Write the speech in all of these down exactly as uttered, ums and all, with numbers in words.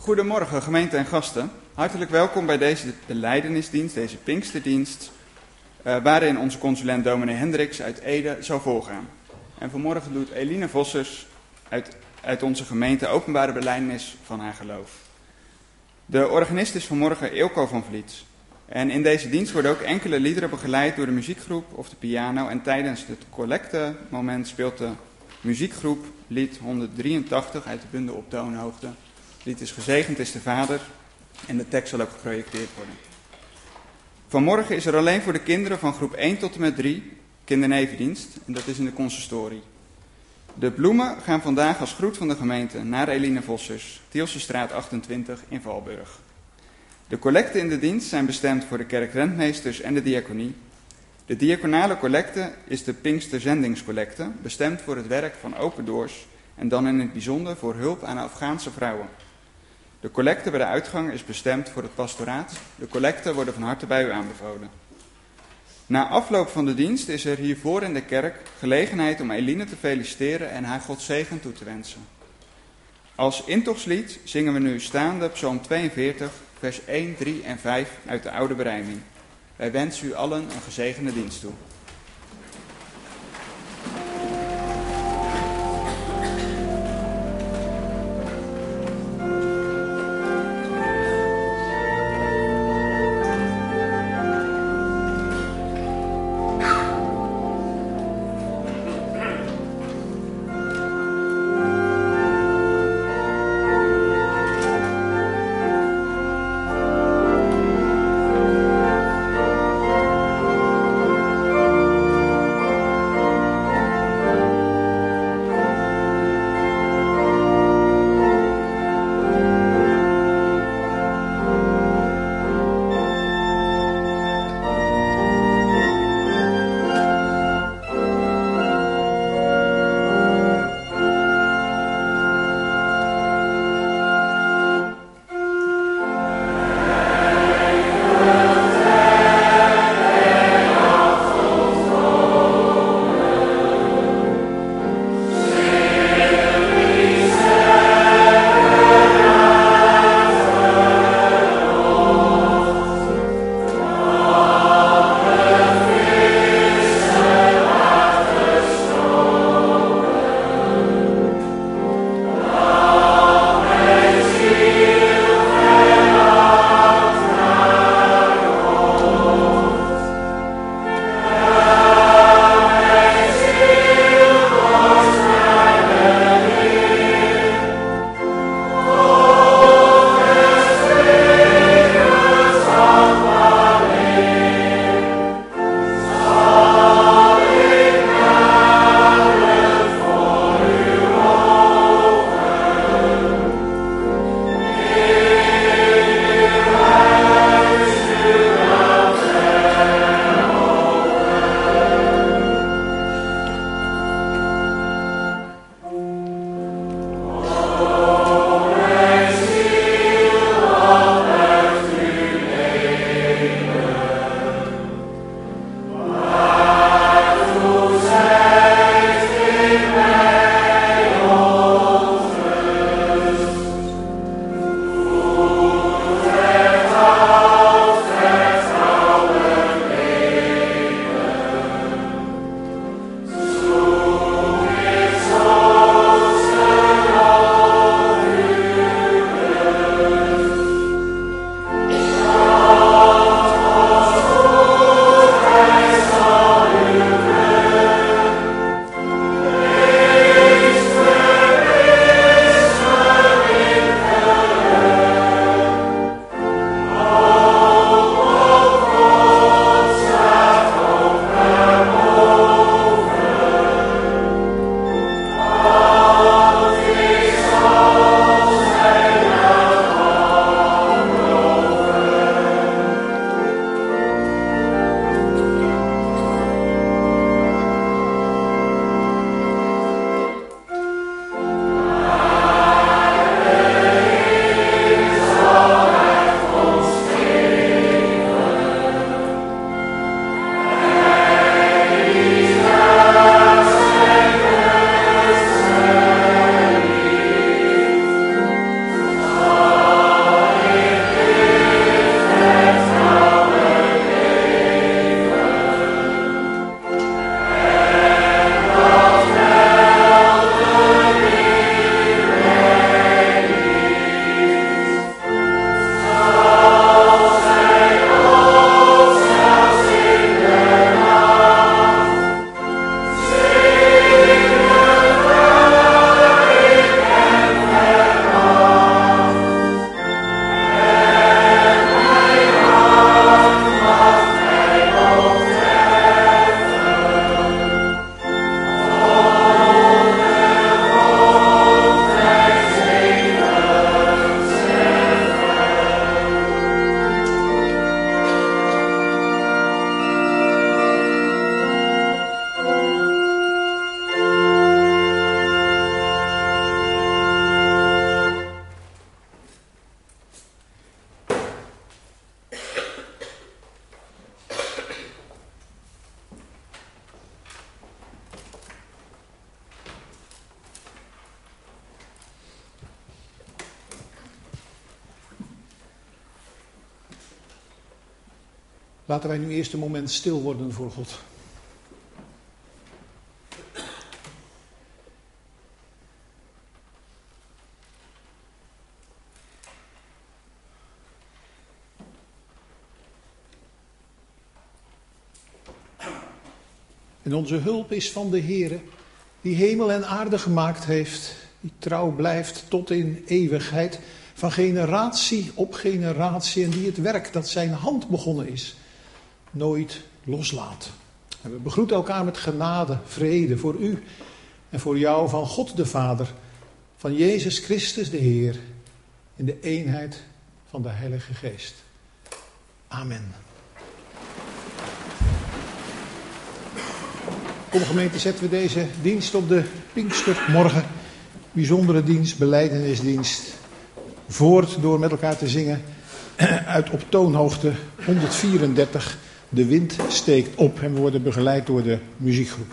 Goedemorgen gemeente en gasten. Hartelijk welkom bij deze belijdenisdienst, deze Pinksterdienst, uh, waarin onze consulent dominee Hendricks uit Ede zal voorgaan. En vanmorgen doet Eline Vossers uit, uit onze gemeente openbare belijdenis van haar geloof. De organist is vanmorgen Eelco van Vliet. En in deze dienst worden ook enkele liederen begeleid door de muziekgroep of de piano. En tijdens het collectemoment speelt de muziekgroep lied honderddrieëntachtig uit de bundel Op toonhoogte. Het lied is Gezegend is de Vader en de tekst zal ook geprojecteerd worden. Vanmorgen is er alleen voor de kinderen van groep één tot en met drie kindernevendienst en dat is in de consistorie. De bloemen gaan vandaag als groet van de gemeente naar Eline Vossers, Tielsestraat achtentwintig in Valburg. De collecten in de dienst zijn bestemd voor de kerkrentmeesters en de diaconie. De diaconale collecte is de Pinksterzendingscollecte, bestemd voor het werk van Open Doors en dan in het bijzonder voor hulp aan Afghaanse vrouwen. De collecte bij de uitgang is bestemd voor het pastoraat. De collecten worden van harte bij u aanbevolen. Na afloop van de dienst is er hiervoor in de kerk gelegenheid om Eline te feliciteren en haar Gods zegen toe te wensen. Als intochtslied zingen we nu staande Psalm tweeënveertig, vers één, drie en vijf uit de Oude Berijming. Wij wensen u allen een gezegende dienst toe. Thank Laten wij nu eerst een moment stil worden voor God. En onze hulp is van de Heere, die hemel en aarde gemaakt heeft, die trouw blijft tot in eeuwigheid, van generatie op generatie, en die het werk dat zijn hand begonnen is, nooit loslaat. En we begroeten elkaar met genade, vrede voor u en voor jou van God de Vader, van Jezus Christus de Heer, in de eenheid van de Heilige Geest. Amen. Kom gemeente, zetten we deze dienst op de Pinkstermorgen, bijzondere dienst, belijdenisdienst, voort door met elkaar te zingen uit op toonhoogte honderdvierendertig, De wind steekt op, en we worden begeleid door de muziekgroep.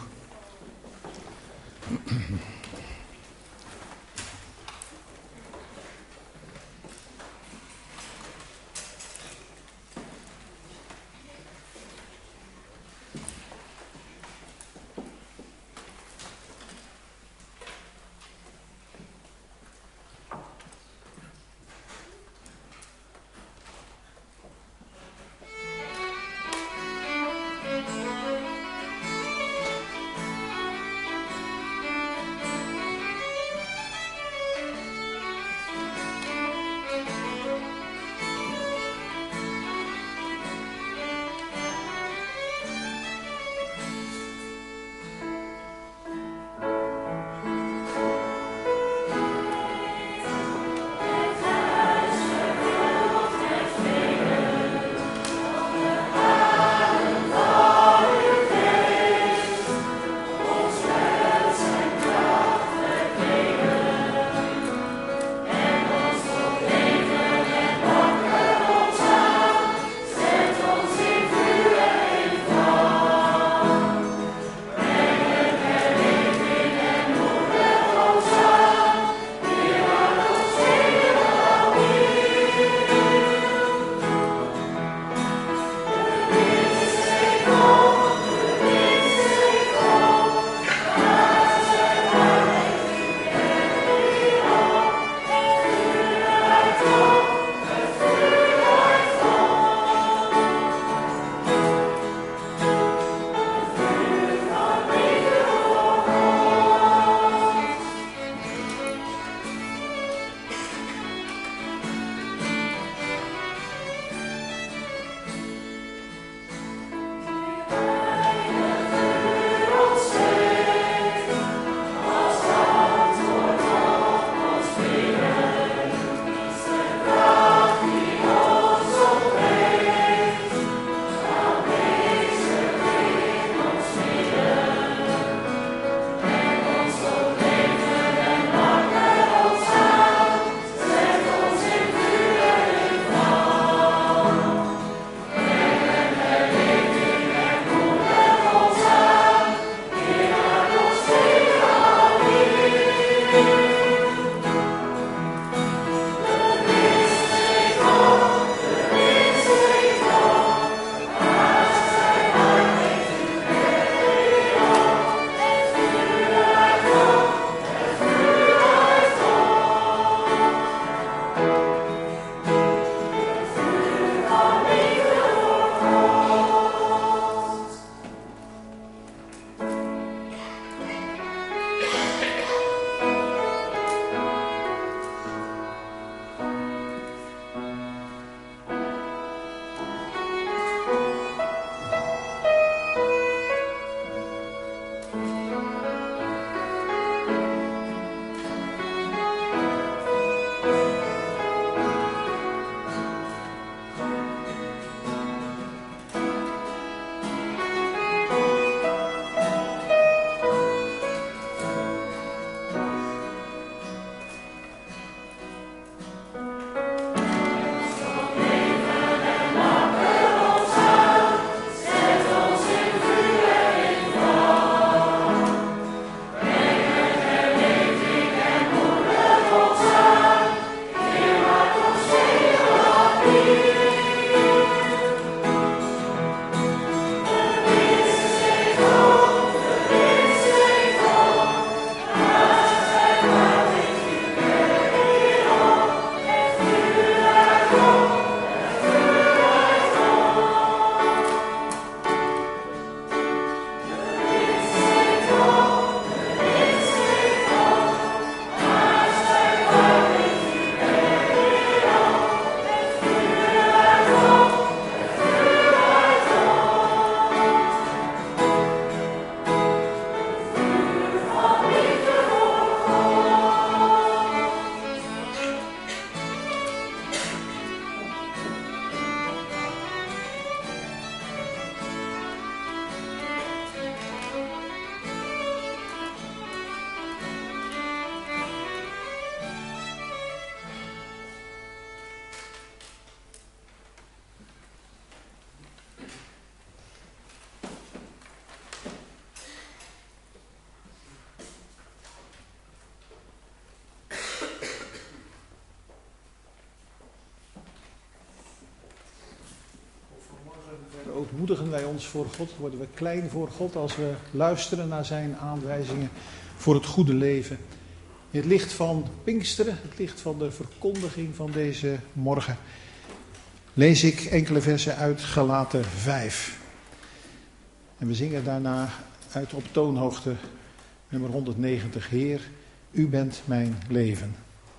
ontmoedigen wij ons voor God, worden we klein voor God als we luisteren naar zijn aanwijzingen voor het goede leven. In het licht van Pinksteren, het licht van de verkondiging van deze morgen, lees ik enkele versen uit Galaten vijf. En we zingen daarna uit op toonhoogte nummer honderdnegentig, Heer, u bent mijn leven.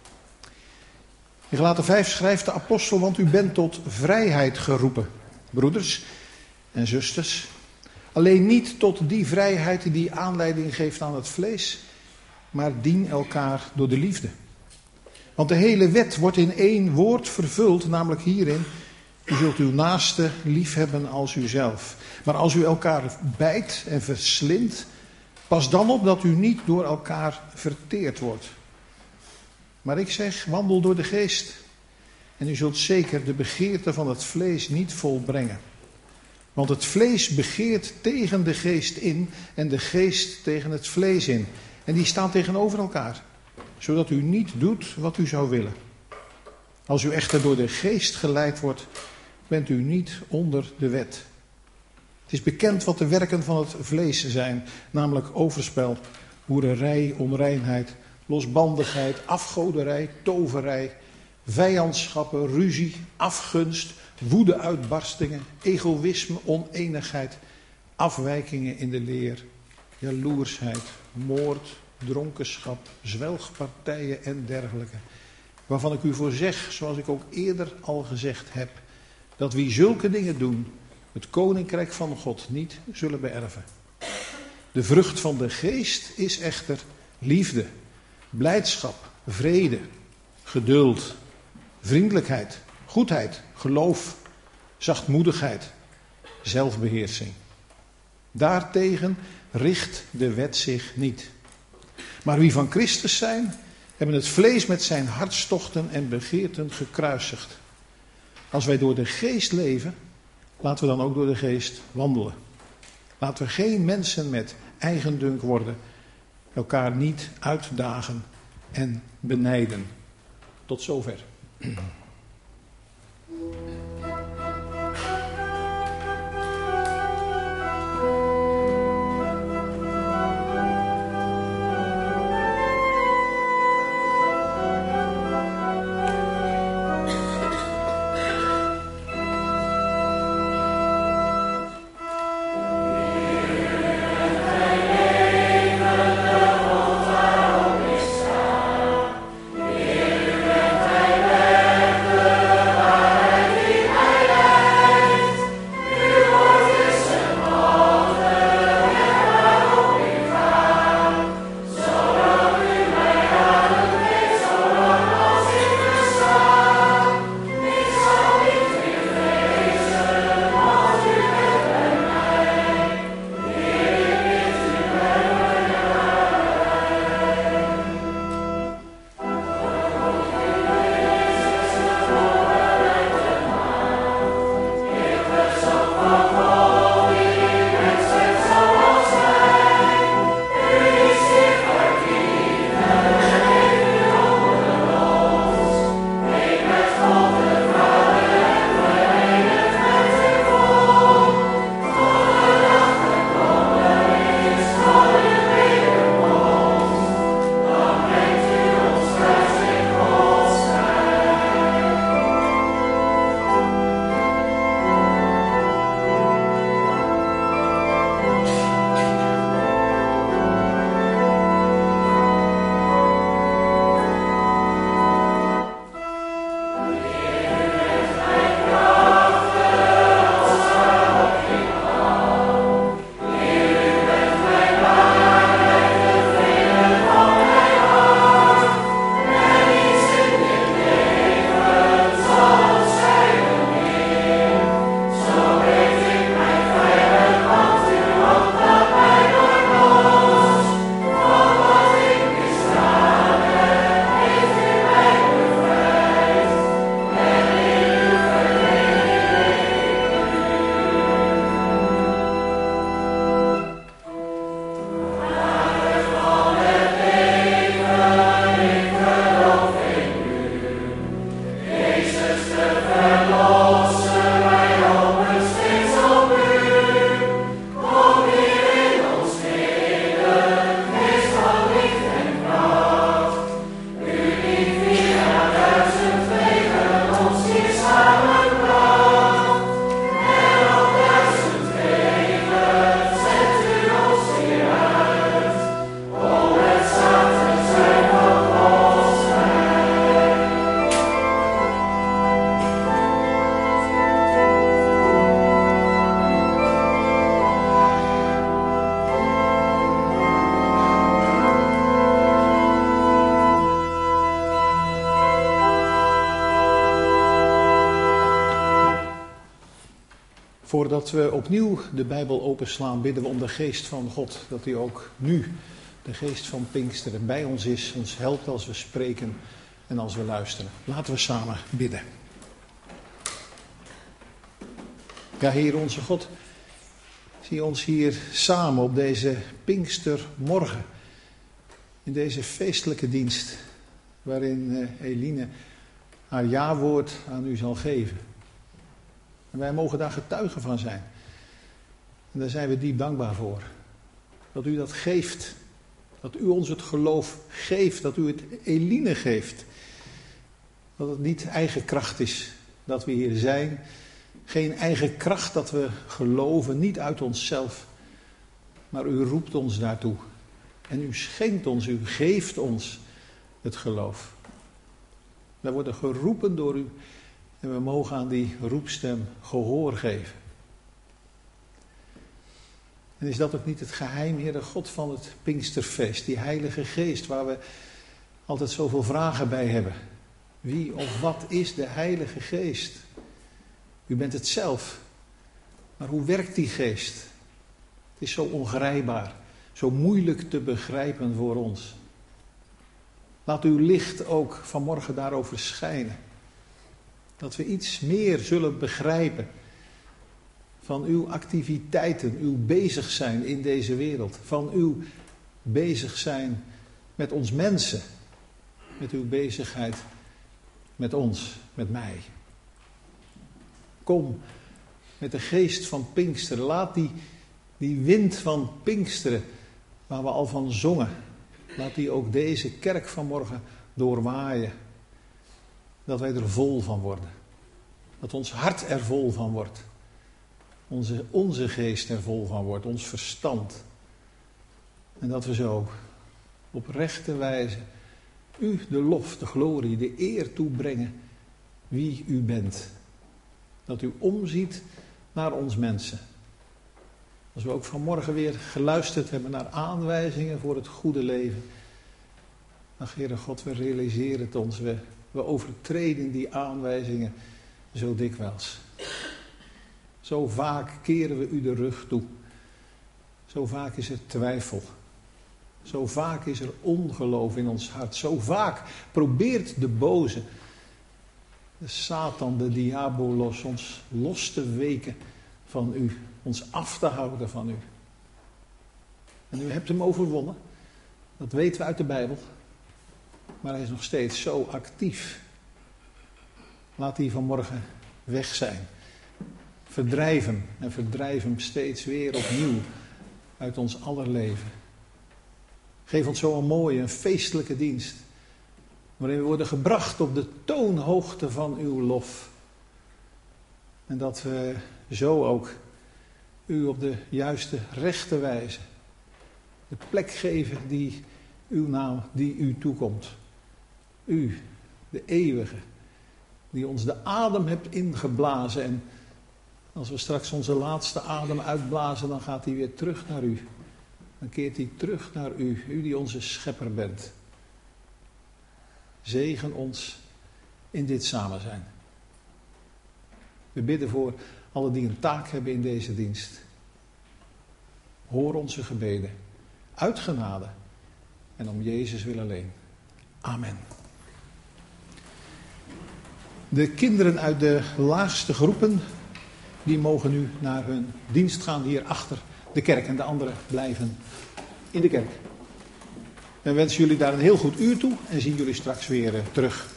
In Galaten vijf schrijft de apostel, want u bent tot vrijheid geroepen, broeders en zusters. Alleen niet tot die vrijheid die aanleiding geeft aan het vlees, maar dien elkaar door de liefde. Want de hele wet wordt in één woord vervuld, namelijk hierin: u zult uw naaste lief hebben als uzelf. Maar als u elkaar bijt en verslindt, pas dan op dat u niet door elkaar verteerd wordt. Maar ik zeg, wandel door de geest. En u zult zeker de begeerte van het vlees niet volbrengen. Want het vlees begeert tegen de geest in en de geest tegen het vlees in. En die staan tegenover elkaar, zodat u niet doet wat u zou willen. Als u echter door de geest geleid wordt, bent u niet onder de wet. Het is bekend wat de werken van het vlees zijn, namelijk overspel, hoererij, onreinheid, losbandigheid, afgoderij, toverij, vijandschappen, ruzie, afgunst, woedeuitbarstingen, egoïsme, oneenigheid, afwijkingen in de leer, jaloersheid, moord, dronkenschap, zwelgpartijen en dergelijke. Waarvan ik u voor zeg, zoals ik ook eerder al gezegd heb, dat wie zulke dingen doen, het koninkrijk van God niet zullen beërven. De vrucht van de geest is echter liefde, blijdschap, vrede, geduld, vriendelijkheid, goedheid, geloof, zachtmoedigheid, zelfbeheersing. Daartegen richt de wet zich niet. Maar wie van Christus zijn, hebben het vlees met zijn hartstochten en begeerten gekruisigd. Als wij door de geest leven, laten we dan ook door de geest wandelen. Laten we geen mensen met eigendunk worden, elkaar niet uitdagen en benijden. Tot zover. Voordat we opnieuw de Bijbel openslaan, bidden we om de geest van God. Dat hij ook nu, de geest van Pinksteren, bij ons is, ons helpt als we spreken en als we luisteren. Laten we samen bidden. Ja, Heer onze God, zie ons hier samen op deze Pinkstermorgen. In deze feestelijke dienst, waarin Eline haar jawoord aan u zal geven. En wij mogen daar getuigen van zijn. En daar zijn we diep dankbaar voor. Dat u dat geeft. Dat u ons het geloof geeft. Dat u het Eline geeft. Dat het niet eigen kracht is dat we hier zijn. Geen eigen kracht dat we geloven. Niet uit onszelf. Maar u roept ons daartoe. En u schenkt ons. U geeft ons het geloof. Wij worden geroepen door u. En we mogen aan die roepstem gehoor geven. En is dat ook niet het geheim, Heere God, van het Pinksterfeest? Die Heilige Geest waar we altijd zoveel vragen bij hebben. Wie of wat is de Heilige Geest? U bent het zelf. Maar hoe werkt die Geest? Het is zo ongrijpbaar. Zo moeilijk te begrijpen voor ons. Laat uw licht ook vanmorgen daarover schijnen. Dat we iets meer zullen begrijpen van uw activiteiten, uw bezig zijn in deze wereld. Van uw bezig zijn met ons mensen. Met uw bezigheid met ons, met mij. Kom met de geest van Pinksteren. Laat die, die wind van Pinksteren, waar we al van zongen, laat die ook deze kerk vanmorgen doorwaaien. Dat wij er vol van worden. Dat ons hart er vol van wordt. Onze, onze geest er vol van wordt. Ons verstand. En dat we zo op rechte wijze u de lof, de glorie, de eer toebrengen wie u bent. Dat u omziet naar ons mensen. Als we ook vanmorgen weer geluisterd hebben naar aanwijzingen voor het goede leven. Ach, Heere God, we realiseren het ons. We, we overtreden die aanwijzingen zo dikwijls. Zo vaak keren we u de rug toe. Zo vaak is er twijfel. Zo vaak is er ongeloof in ons hart. Zo vaak probeert de boze, de Satan, de diabolos, ons los te weken van u. Ons af te houden van u. En u hebt hem overwonnen. Dat weten we uit de Bijbel. Maar hij is nog steeds zo actief. Laat hij vanmorgen weg zijn. Verdrijf hem. En verdrijf hem steeds weer opnieuw uit ons aller leven. Geef ons zo een mooie, een feestelijke dienst. Waarin we worden gebracht op de toonhoogte van uw lof. En dat we zo ook u op de juiste, rechte wijze de plek geven die uw naam, die u toekomt. U, de eeuwige, die ons de adem hebt ingeblazen. En als we straks onze laatste adem uitblazen, dan gaat hij weer terug naar u. Dan keert hij terug naar u, u die onze schepper bent. Zegen ons in dit samen zijn. We bidden voor allen die een taak hebben in deze dienst. Hoor onze gebeden. Uit genade. En om Jezus wil alleen. Amen. De kinderen uit de laagste groepen, die mogen nu naar hun dienst gaan hier achter de kerk. En de anderen blijven in de kerk. En wensen jullie daar een heel goed uur toe. En zien jullie straks weer uh, terug.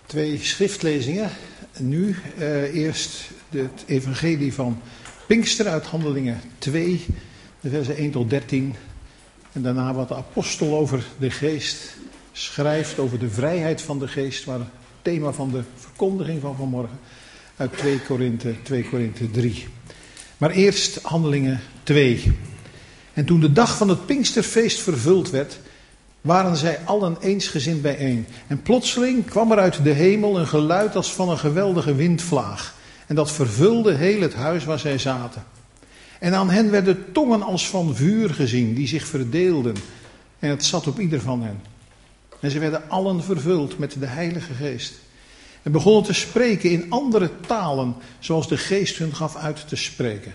Twee schriftlezingen. Nu uh, eerst het evangelie van Pinksteren uit Handelingen twee, de versen één tot dertien. En daarna wat de apostel over de geest schrijft, over de vrijheid van de geest, waar het thema van de verkondiging van vanmorgen uit twee Korinthe, twee Korinthe drie. Maar eerst Handelingen twee. En toen de dag van het Pinksterfeest vervuld werd, waren zij allen eensgezind bijeen. En plotseling kwam er uit de hemel een geluid als van een geweldige windvlaag. En dat vervulde heel het huis waar zij zaten. En aan hen werden tongen als van vuur gezien, die zich verdeelden. En het zat op ieder van hen. En ze werden allen vervuld met de Heilige Geest. En begonnen te spreken in andere talen, zoals de Geest hun gaf uit te spreken.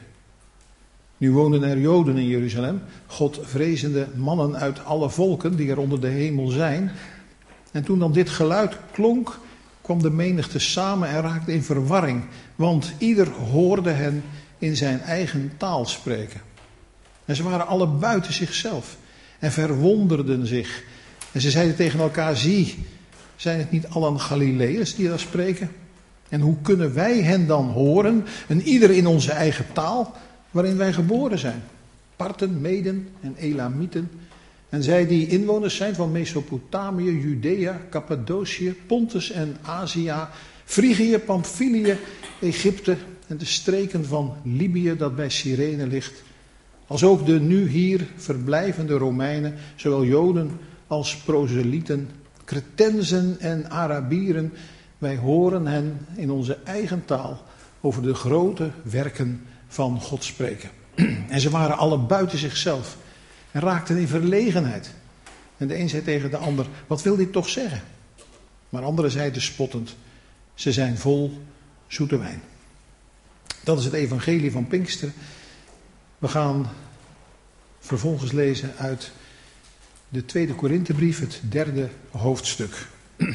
Nu woonden er Joden in Jeruzalem, Godvrezende mannen uit alle volken die er onder de hemel zijn. En toen dan dit geluid klonk, kwam de menigte samen en raakte in verwarring, want ieder hoorde hen in zijn eigen taal spreken. En ze waren alle buiten zichzelf en verwonderden zich. En ze zeiden tegen elkaar, zie, zijn het niet allen Galileërs die daar spreken? En hoe kunnen wij hen dan horen, en ieder in onze eigen taal, waarin wij geboren zijn? Parten, Meden en Elamieten. En zij die inwoners zijn van Mesopotamië, Judea, Cappadocië, Pontus en Azië, Frigië, Pamphylië, Egypte en de streken van Libië dat bij Cyrene ligt. Als ook de nu hier verblijvende Romeinen, zowel Joden als proselieten, Cretenzen en Arabieren. Wij horen hen in onze eigen taal over de grote werken van God spreken. En ze waren alle buiten zichzelf en raakten in verlegenheid. En de een zei tegen de ander, wat wil dit toch zeggen? Maar anderen zeiden spottend, ze zijn vol zoete wijn. Dat is het evangelie van Pinksteren. We gaan vervolgens lezen uit de tweede Korinthebrief, het derde hoofdstuk.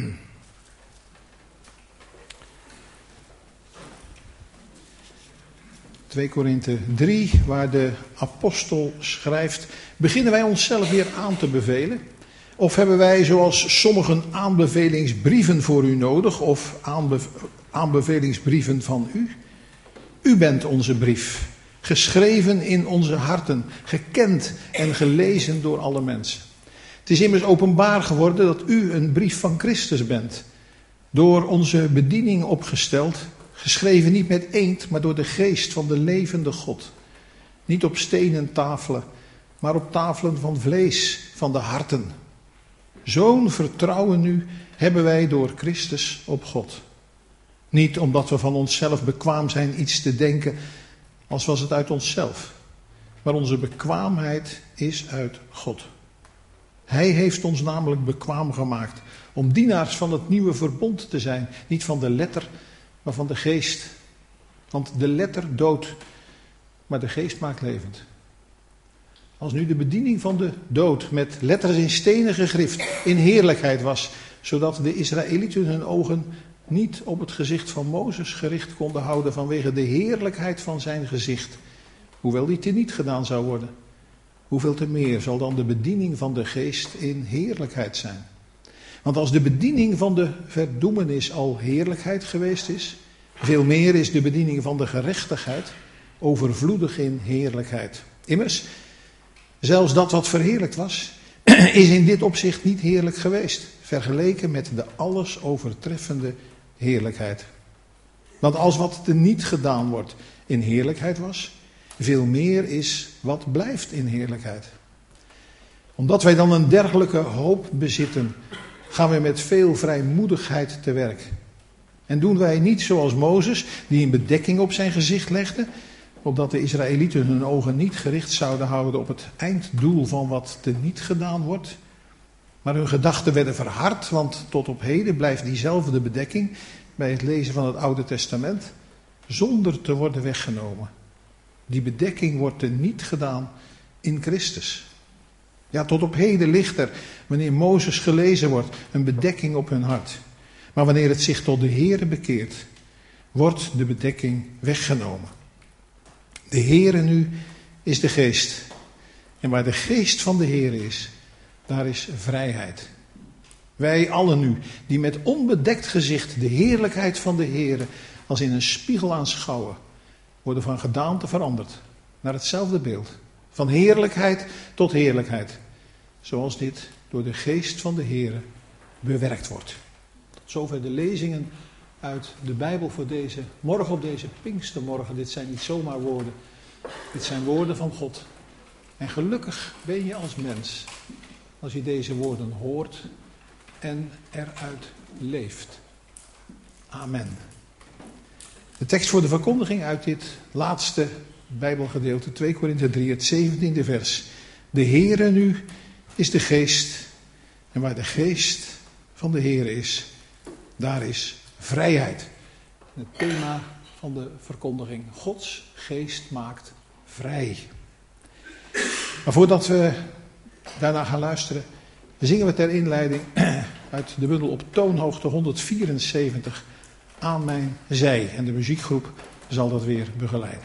twee Korinthe drie, waar de apostel schrijft, beginnen wij onszelf weer aan te bevelen? Of hebben wij zoals sommigen aanbevelingsbrieven voor u nodig, of aanbe- aanbevelingsbrieven van u? U bent onze brief, geschreven in onze harten, gekend en gelezen door alle mensen. Het is immers openbaar geworden dat u een brief van Christus bent, door onze bediening opgesteld, geschreven niet met inkt, maar door de geest van de levende God. Niet op stenen tafelen, maar op tafelen van vlees, van de harten. Zo'n vertrouwen nu hebben wij door Christus op God. Niet omdat we van onszelf bekwaam zijn iets te denken, als was het uit onszelf. Maar onze bekwaamheid is uit God. Hij heeft ons namelijk bekwaam gemaakt om dienaars van het nieuwe verbond te zijn. Niet van de letter, maar van de geest. Want de letter doodt, maar de geest maakt levend. Als nu de bediening van de dood met letters in stenen gegrift in heerlijkheid was, zodat de Israëlieten hun ogen niet op het gezicht van Mozes gericht konden houden vanwege de heerlijkheid van zijn gezicht, hoewel die teniet gedaan zou worden, hoeveel te meer zal dan de bediening van de geest in heerlijkheid zijn. Want als de bediening van de verdoemenis al heerlijkheid geweest is, veel meer is de bediening van de gerechtigheid overvloedig in heerlijkheid. Immers, zelfs dat wat verheerlijkt was, is in dit opzicht niet heerlijk geweest, vergeleken met de alles overtreffende heerlijkheid. Want als wat teniet gedaan wordt in heerlijkheid was, veel meer is wat blijft in heerlijkheid. Omdat wij dan een dergelijke hoop bezitten, gaan we met veel vrijmoedigheid te werk. En doen wij niet zoals Mozes, die een bedekking op zijn gezicht legde, opdat de Israëlieten hun ogen niet gericht zouden houden op het einddoel van wat teniet gedaan wordt. Maar hun gedachten werden verhard, want tot op heden blijft diezelfde bedekking bij het lezen van het Oude Testament zonder te worden weggenomen. Die bedekking wordt teniet gedaan in Christus. Ja, tot op heden ligt er, wanneer Mozes gelezen wordt, een bedekking op hun hart. Maar wanneer het zich tot de Heere bekeert, wordt de bedekking weggenomen. De Heere nu is de geest. En waar de geest van de Heere is, daar is vrijheid. Wij allen nu, die met onbedekt gezicht de heerlijkheid van de Heere als in een spiegel aanschouwen, worden van gedaante veranderd naar hetzelfde beeld. Van heerlijkheid tot heerlijkheid. Zoals dit door de geest van de Heere bewerkt wordt. Tot zover de lezingen uit de Bijbel voor deze morgen op deze Pinkstermorgen. Dit zijn niet zomaar woorden. Dit zijn woorden van God. En gelukkig ben je als mens als je deze woorden hoort en eruit leeft. Amen. De tekst voor de verkondiging uit dit laatste Bijbelgedeelte, twee Korinthe drie, het zeventiende vers. De Heere nu is de geest. En waar de geest van de Heere is, daar is vrijheid. Het thema van de verkondiging: Gods geest maakt vrij. Maar voordat we daarna gaan luisteren, zingen we ter inleiding uit de bundel op toonhoogte honderdvierenzeventig Aan mijn zij. En de muziekgroep zal dat weer begeleiden.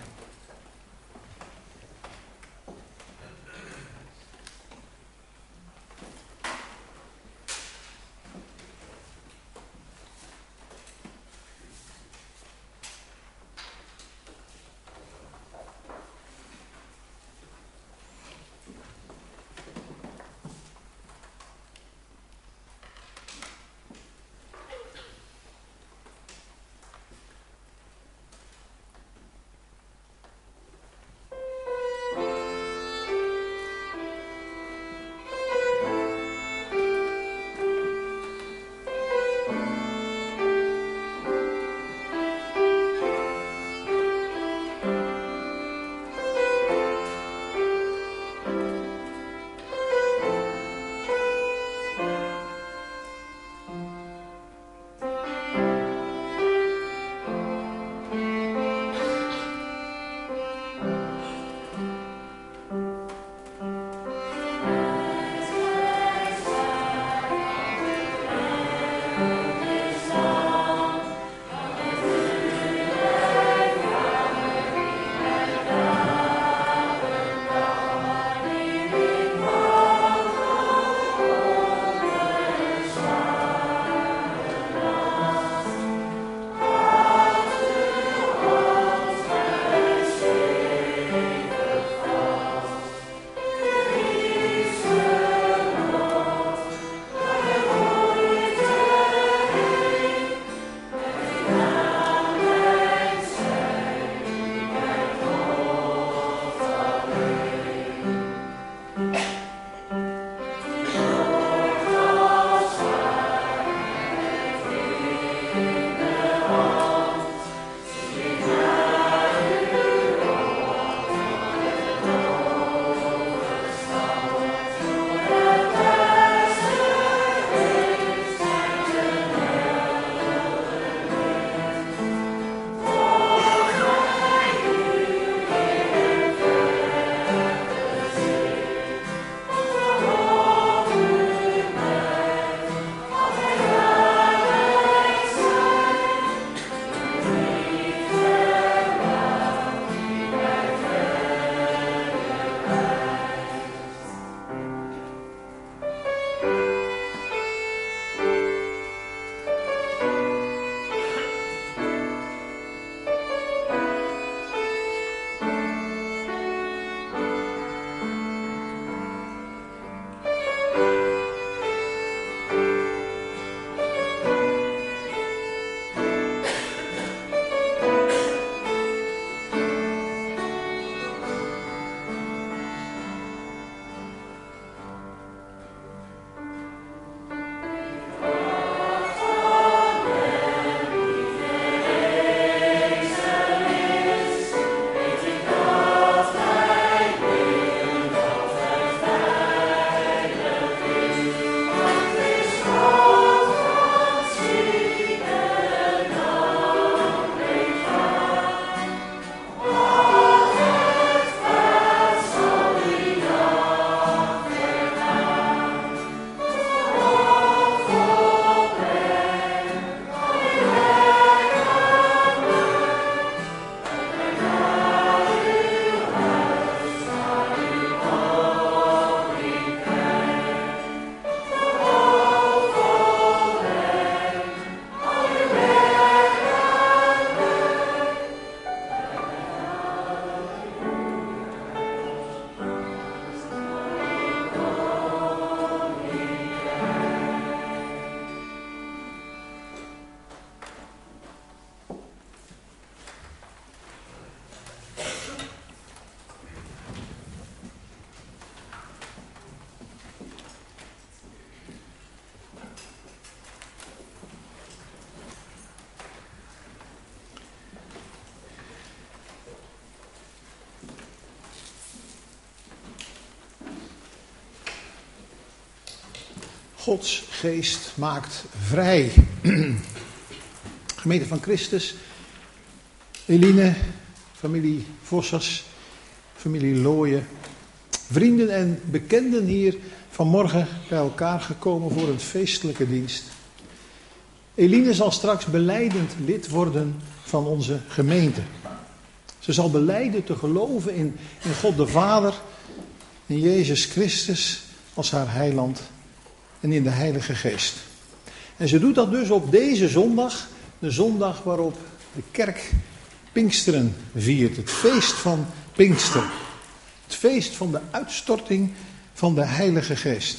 Gods geest maakt vrij. Gemeente van Christus, Eline, familie Vossers, familie Looyen, vrienden en bekenden hier vanmorgen bij elkaar gekomen voor een feestelijke dienst. Eline zal straks belijdend lid worden van onze gemeente. Ze zal belijden te geloven in, in God de Vader, in Jezus Christus als haar heiland en in de Heilige Geest. En ze doet dat dus op deze zondag, de zondag waarop de kerk Pinksteren viert. Het feest van Pinksteren. Het feest van de uitstorting van de Heilige Geest.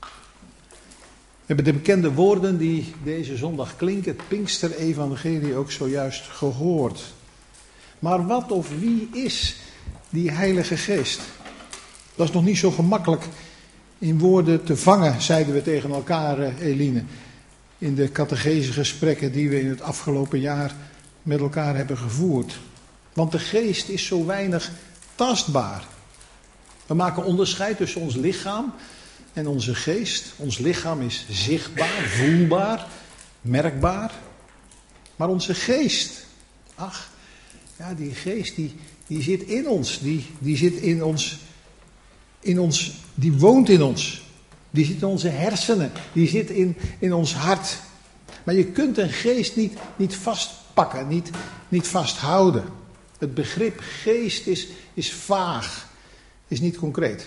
We hebben de bekende woorden die deze zondag klinken, het Pinkster-evangelie ook zojuist gehoord. Maar wat of wie is die Heilige Geest? Dat is nog niet zo gemakkelijk in woorden te vangen, zeiden we tegen elkaar, Eline. In de catechesegesprekken die we in het afgelopen jaar met elkaar hebben gevoerd. Want de geest is zo weinig tastbaar. We maken onderscheid tussen ons lichaam en onze geest. Ons lichaam is zichtbaar, voelbaar, merkbaar. Maar onze geest, ach, ja, die geest die, die zit in ons. Die, die zit in ons, in ons, die woont in ons. Die zit in onze hersenen, die zit in, in ons hart. Maar je kunt een geest niet, niet vastpakken, niet, niet vasthouden. Het begrip geest is, is vaag, is niet concreet.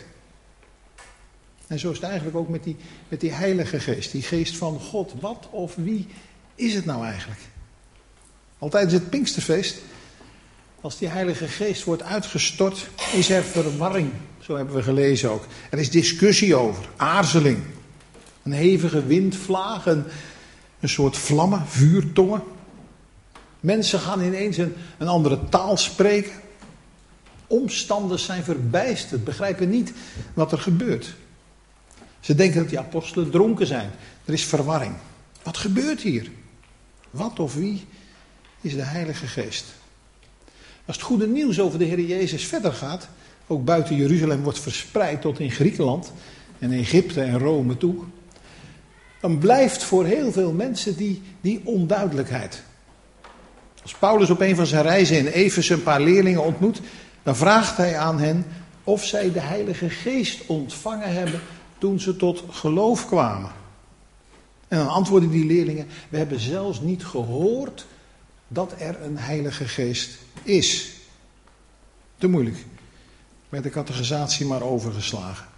En zo is het eigenlijk ook met die, met die Heilige Geest, die geest van God. Wat of wie is het nou eigenlijk? Al tijdens het Pinksterfeest, als die Heilige Geest wordt uitgestort, is er verwarring. Zo hebben we gelezen ook. Er is discussie over, aarzeling. Een hevige windvlaag, een, een soort vlammen, vuurtongen. Mensen gaan ineens een, een andere taal spreken. Omstanders zijn verbijsterd, begrijpen niet wat er gebeurt. Ze denken dat die apostelen dronken zijn. Er is verwarring. Wat gebeurt hier? Wat of wie is de Heilige Geest? Als het goede nieuws over de Heer Jezus verder gaat, ook buiten Jeruzalem wordt verspreid tot in Griekenland en Egypte en Rome toe, dan blijft voor heel veel mensen die, die onduidelijkheid. Als Paulus op een van zijn reizen in Efeze een paar leerlingen ontmoet, dan vraagt hij aan hen of zij de Heilige Geest ontvangen hebben toen ze tot geloof kwamen. En dan antwoorden die leerlingen, we hebben zelfs niet gehoord dat er een Heilige Geest is. Te moeilijk. Werd de catechisatie maar overgeslagen.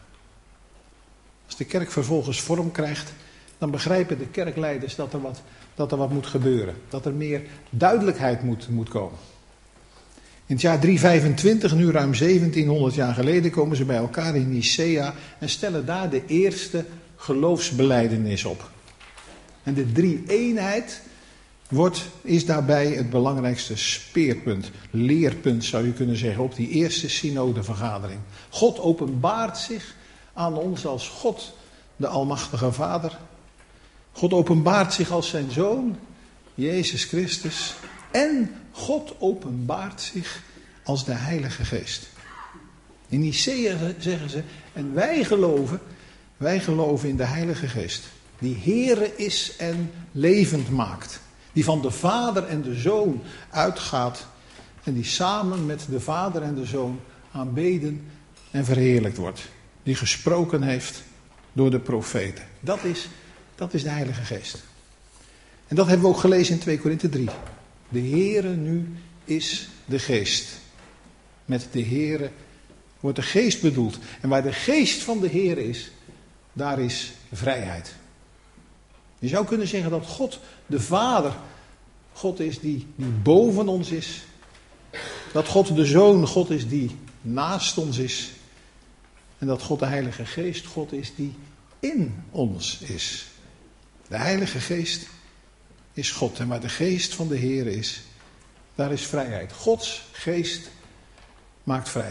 Als de kerk vervolgens vorm krijgt, dan begrijpen de kerkleiders dat er wat, dat er wat moet gebeuren. Dat er meer duidelijkheid moet, moet komen. In het jaar driehonderdvijfentwintig, nu ruim zeventienhonderd jaar geleden, komen ze bij elkaar in Nicea en stellen daar de eerste geloofsbelijdenis op. En de drie-eenheid wordt, is daarbij het belangrijkste speerpunt, leerpunt zou je kunnen zeggen, op die eerste synodevergadering. God openbaart zich aan ons als God, de Almachtige Vader. God openbaart zich als zijn Zoon, Jezus Christus. En God openbaart zich als de Heilige Geest. In Nicea zeggen ze, en wij geloven, wij geloven in de Heilige Geest. Die Heere is en levend maakt. Die van de Vader en de Zoon uitgaat. En die samen met de Vader en de Zoon aanbeden en verheerlijkt wordt. Die gesproken heeft door de profeten. Dat is, dat is de Heilige Geest. En dat hebben we ook gelezen in twee Korinthe drie. De Heere nu is de Geest. Met de Heere wordt de Geest bedoeld. En waar de Geest van de Heere is, daar is vrijheid. Je zou kunnen zeggen dat God de Vader God is die, die boven ons is. Dat God de Zoon God is die naast ons is. En dat God de Heilige Geest God is die in ons is. De Heilige Geest is God. En waar de Geest van de Heer is, daar is vrijheid. Gods Geest maakt vrij.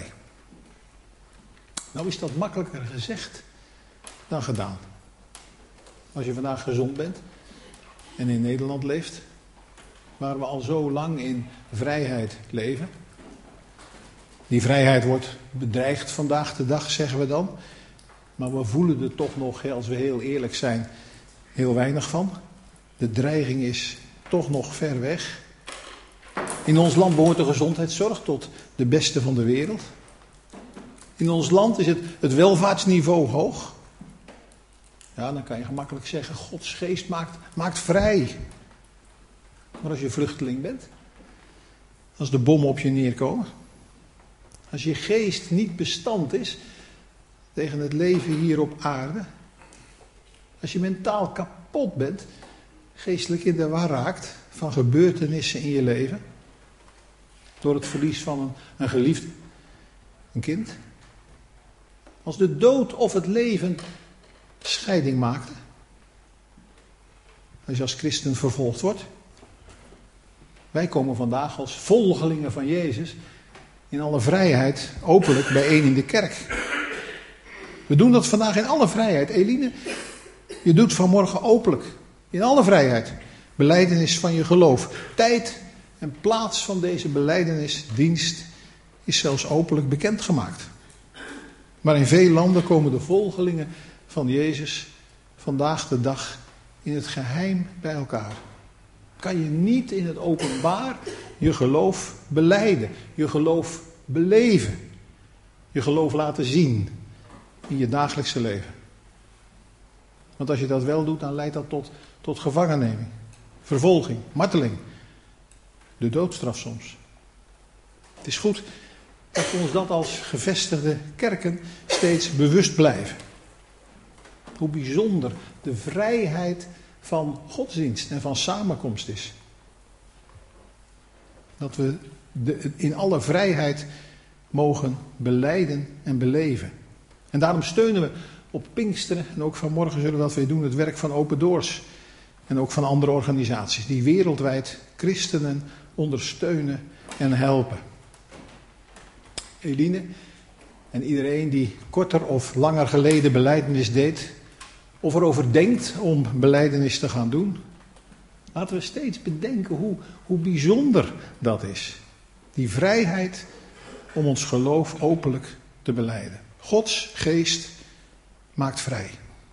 Nou is dat makkelijker gezegd dan gedaan. Als je vandaag gezond bent en in Nederland leeft, waar we al zo lang in vrijheid leven. Die vrijheid wordt bedreigd vandaag de dag, zeggen we dan. Maar we voelen er toch nog, als we heel eerlijk zijn, heel weinig van. De dreiging is toch nog ver weg. In ons land behoort de gezondheidszorg tot de beste van de wereld. In ons land is het, het welvaartsniveau hoog. Ja, dan kan je gemakkelijk zeggen, Gods geest maakt, maakt vrij. Maar als je vluchteling bent, als de bommen op je neerkomen, als je geest niet bestand is tegen het leven hier op aarde, als je mentaal kapot bent, geestelijk in de war raakt van gebeurtenissen in je leven, door het verlies van een, een geliefde, een kind, als de dood of het leven scheiding maakte, als je als christen vervolgd wordt. Wij komen vandaag als volgelingen van Jezus in alle vrijheid openlijk bijeen in de kerk. We doen dat vandaag in alle vrijheid. Eline, je doet vanmorgen openlijk, in alle vrijheid, belijdenis van je geloof. Tijd en plaats van deze belijdenisdienst is zelfs openlijk bekendgemaakt. Maar in veel landen komen de volgelingen van Jezus vandaag de dag in het geheim bij elkaar. Kan je niet in het openbaar je geloof belijden, je geloof beleven, je geloof laten zien in je dagelijkse leven. Want als je dat wel doet, dan leidt dat tot, tot gevangenneming, vervolging, marteling, de doodstraf soms. Het is goed dat we ons dat als gevestigde kerken steeds bewust blijven. Hoe bijzonder de vrijheid van godsdienst en van samenkomst is. Dat we de, in alle vrijheid mogen belijden en beleven. En daarom steunen we op Pinksteren, en ook vanmorgen zullen we dat weer doen, het werk van Open Doors. En ook van andere organisaties die wereldwijd christenen ondersteunen en helpen. Eline en iedereen die korter of langer geleden belijdenis deed, of erover denkt om belijdenis te gaan doen, laten we steeds bedenken hoe, hoe bijzonder dat is. Die vrijheid om ons geloof openlijk te belijden. Gods geest maakt vrij.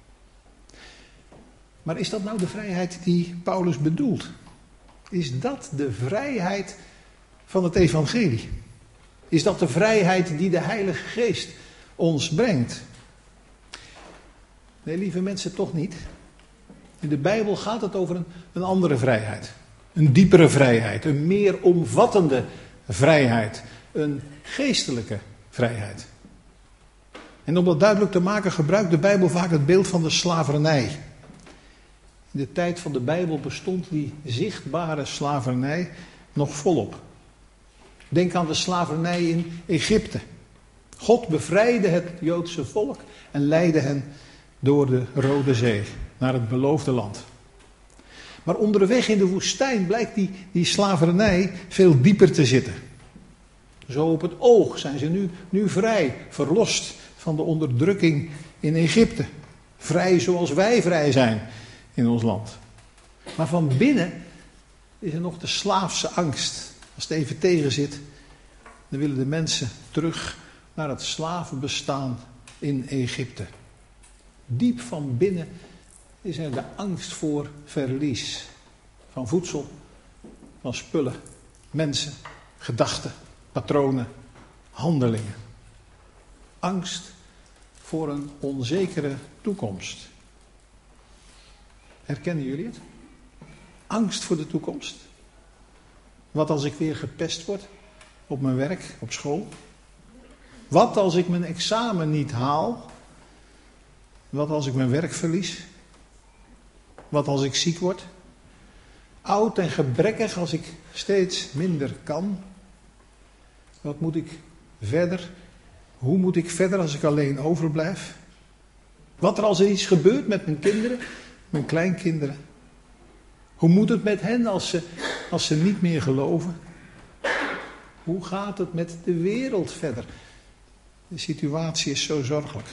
Maar is dat nou de vrijheid die Paulus bedoelt? Is dat de vrijheid van het evangelie? Is dat de vrijheid die de Heilige Geest ons brengt? Nee, lieve mensen, toch niet. In de Bijbel gaat het over een, een andere vrijheid. Een diepere vrijheid. Een meer omvattende vrijheid. Een geestelijke vrijheid. En om dat duidelijk te maken gebruikt de Bijbel vaak het beeld van de slavernij. In de tijd van de Bijbel bestond die zichtbare slavernij nog volop. Denk aan de slavernij in Egypte. God bevrijdde het Joodse volk en leidde hen door de Rode Zee naar het beloofde land. Maar onderweg in de woestijn blijkt die, die slavernij veel dieper te zitten. Zo op het oog zijn ze nu, nu vrij, verlost van de onderdrukking in Egypte. Vrij zoals wij vrij zijn in ons land. Maar van binnen is er nog de slaafse angst. Als het even tegen zit, dan willen de mensen terug naar het slavenbestaan in Egypte. Diep van binnen is er de angst voor verlies. Van voedsel, van spullen, mensen, gedachten, patronen, handelingen. Angst voor een onzekere toekomst. Herkennen jullie het? Angst voor de toekomst. Wat als ik weer gepest word op mijn werk, op school? Wat als ik mijn examen niet haal? Wat als ik mijn werk verlies? Wat als ik ziek word? Oud en gebrekkig als ik steeds minder kan? Wat moet ik verder? Hoe moet ik verder als ik alleen overblijf? Wat er als er iets gebeurt met mijn kinderen, mijn kleinkinderen? Hoe moet het met hen als ze, als ze niet meer geloven? Hoe gaat het met de wereld verder? De situatie is zo zorgelijk.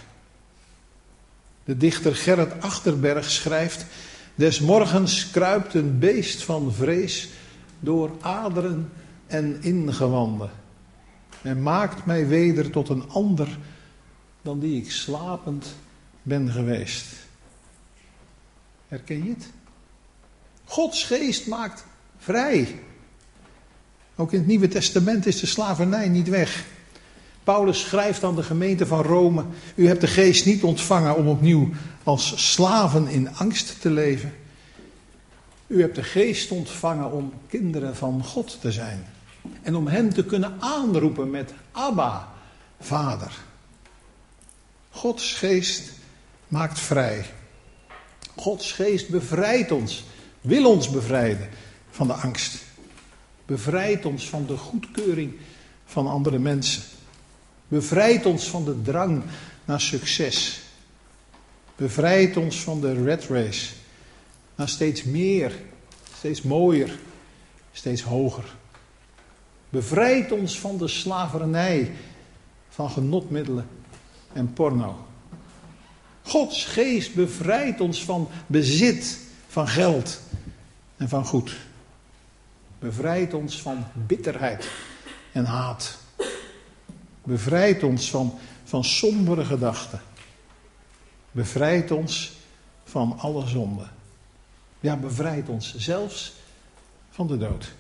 De dichter Gerrit Achterberg schrijft: des morgens kruipt een beest van vrees door aderen en ingewanden en maakt mij weder tot een ander dan die ik slapend ben geweest. Herken je het? Gods geest maakt vrij. Ook in het Nieuwe Testament is de slavernij niet weg. Paulus schrijft aan de gemeente van Rome: u hebt de geest niet ontvangen om opnieuw als slaven in angst te leven. U hebt de geest ontvangen om kinderen van God te zijn. En om hem te kunnen aanroepen met Abba, Vader. Gods geest maakt vrij. Gods geest bevrijdt ons, wil ons bevrijden van de angst. Bevrijdt ons van de goedkeuring van andere mensen. Bevrijdt ons van de drang naar succes. Bevrijdt ons van de rat race. Naar steeds meer, steeds mooier, steeds hoger. Bevrijdt ons van de slavernij van genotmiddelen en porno. Gods geest bevrijdt ons van bezit, van geld en van goed. Bevrijdt ons van bitterheid en haat. Bevrijdt ons van, van sombere gedachten. Bevrijdt ons van alle zonde. Ja, bevrijdt ons zelfs van de dood.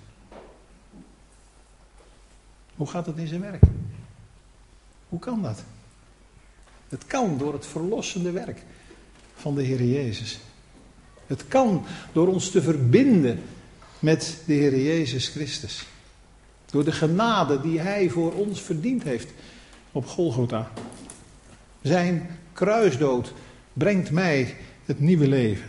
Hoe gaat het in zijn werk? Hoe kan dat? Het kan door het verlossende werk van de Heer Jezus. Het kan door ons te verbinden met de Heer Jezus Christus. Door de genade die Hij voor ons verdiend heeft op Golgotha. Zijn kruisdood brengt mij het nieuwe leven.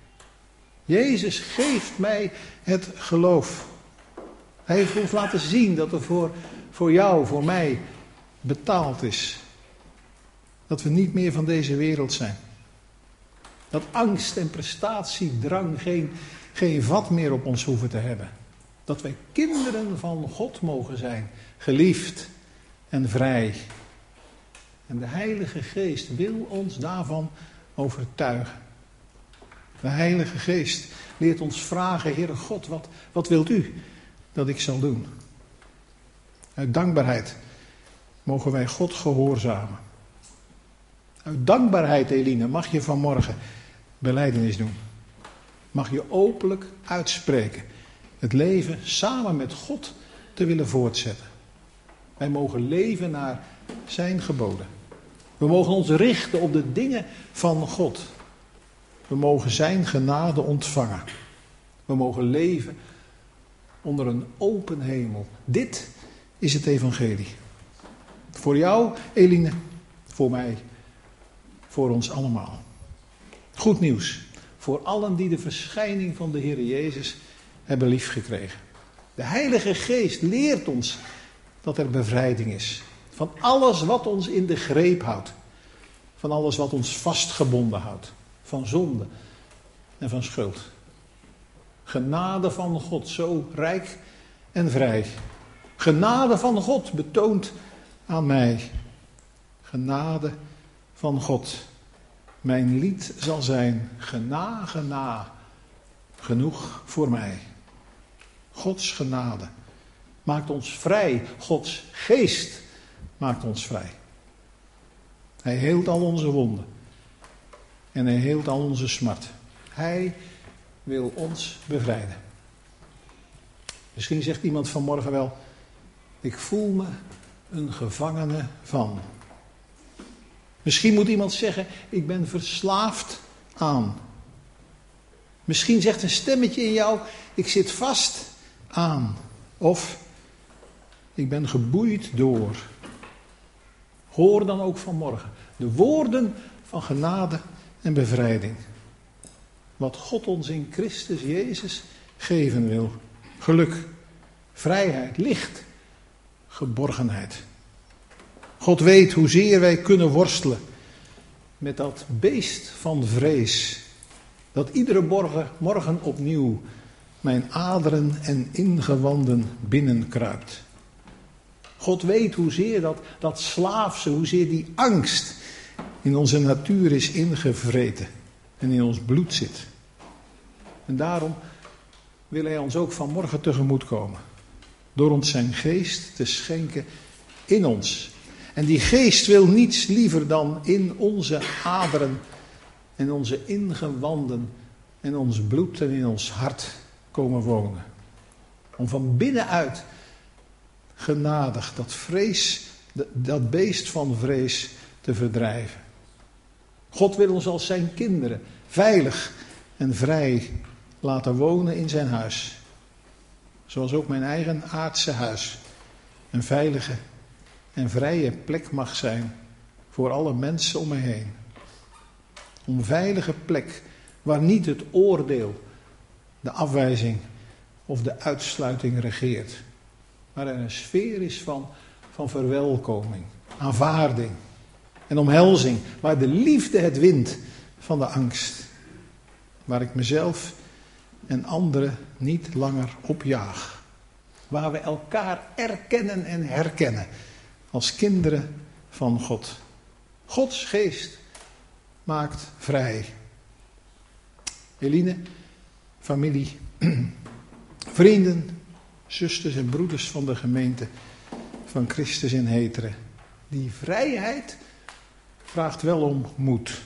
Jezus geeft mij het geloof. Hij heeft ons laten zien dat er voor, voor jou, voor mij betaald is. Dat we niet meer van deze wereld zijn. Dat angst en prestatiedrang geen, geen vat meer op ons hoeven te hebben. Dat wij kinderen van God mogen zijn. Geliefd en vrij. En de Heilige Geest wil ons daarvan overtuigen. De Heilige Geest leert ons vragen: Heere God, wat, wat wilt u dat ik zal doen? Uit dankbaarheid mogen wij God gehoorzamen. Uit dankbaarheid, Eline, mag je vanmorgen belijdenis doen. Mag je openlijk uitspreken het leven samen met God te willen voortzetten. Wij mogen leven naar zijn geboden. We mogen ons richten op de dingen van God. We mogen zijn genade ontvangen. We mogen leven onder een open hemel. Dit is het evangelie. Voor jou, Eline, voor mij, voor ons allemaal. Goed nieuws voor allen die de verschijning van de Heer Jezus hebben liefgekregen. De Heilige Geest leert ons dat er bevrijding is. Van alles wat ons in de greep houdt. Van alles wat ons vastgebonden houdt. Van zonde en van schuld. Genade van God, zo rijk en vrij. Genade van God betoond aan mij. Genade van God. Mijn lied zal zijn, gena, gena, genoeg voor mij. Gods genade maakt ons vrij. Gods geest maakt ons vrij. Hij heelt al onze wonden. En hij heelt al onze smart. Hij wil ons bevrijden. Misschien zegt iemand vanmorgen wel: ik voel me een gevangene van. Misschien moet iemand zeggen: ik ben verslaafd aan. Misschien zegt een stemmetje in jou: ik zit vast aan. Of ik ben geboeid door. Hoor dan ook vanmorgen de woorden van genade en bevrijding. Wat God ons in Christus Jezus geven wil. Geluk, vrijheid, licht, geborgenheid. God weet hoezeer wij kunnen worstelen met dat beest van vrees. Dat iedere morgen, morgen opnieuw mijn aderen en ingewanden binnenkruipt. God weet hoezeer dat, dat slaafse, hoezeer die angst in onze natuur is ingevreten en in ons bloed zit. En daarom wil hij ons ook vanmorgen tegemoet komen. Door ons zijn geest te schenken in ons. En die geest wil niets liever dan in onze aderen en onze ingewanden en ons bloed en in ons hart komen wonen. Om van binnenuit genadig dat vrees, dat beest van vrees te verdrijven. God wil ons als zijn kinderen veilig en vrij laten wonen in zijn huis. Zoals ook mijn eigen aardse huis een veilige en vrije plek mag zijn voor alle mensen om me heen. Een veilige plek waar niet het oordeel, de afwijzing of de uitsluiting regeert. Maar er een sfeer is van, van verwelkoming, aanvaarding en omhelzing. Waar de liefde het wint van de angst. Waar ik mezelf en anderen niet langer opjaag. Waar we elkaar erkennen en herkennen als kinderen van God. Gods geest maakt vrij. Eline, familie, vrienden, zusters en broeders van de gemeente van Christus in Heteren. Die vrijheid vraagt wel om moed.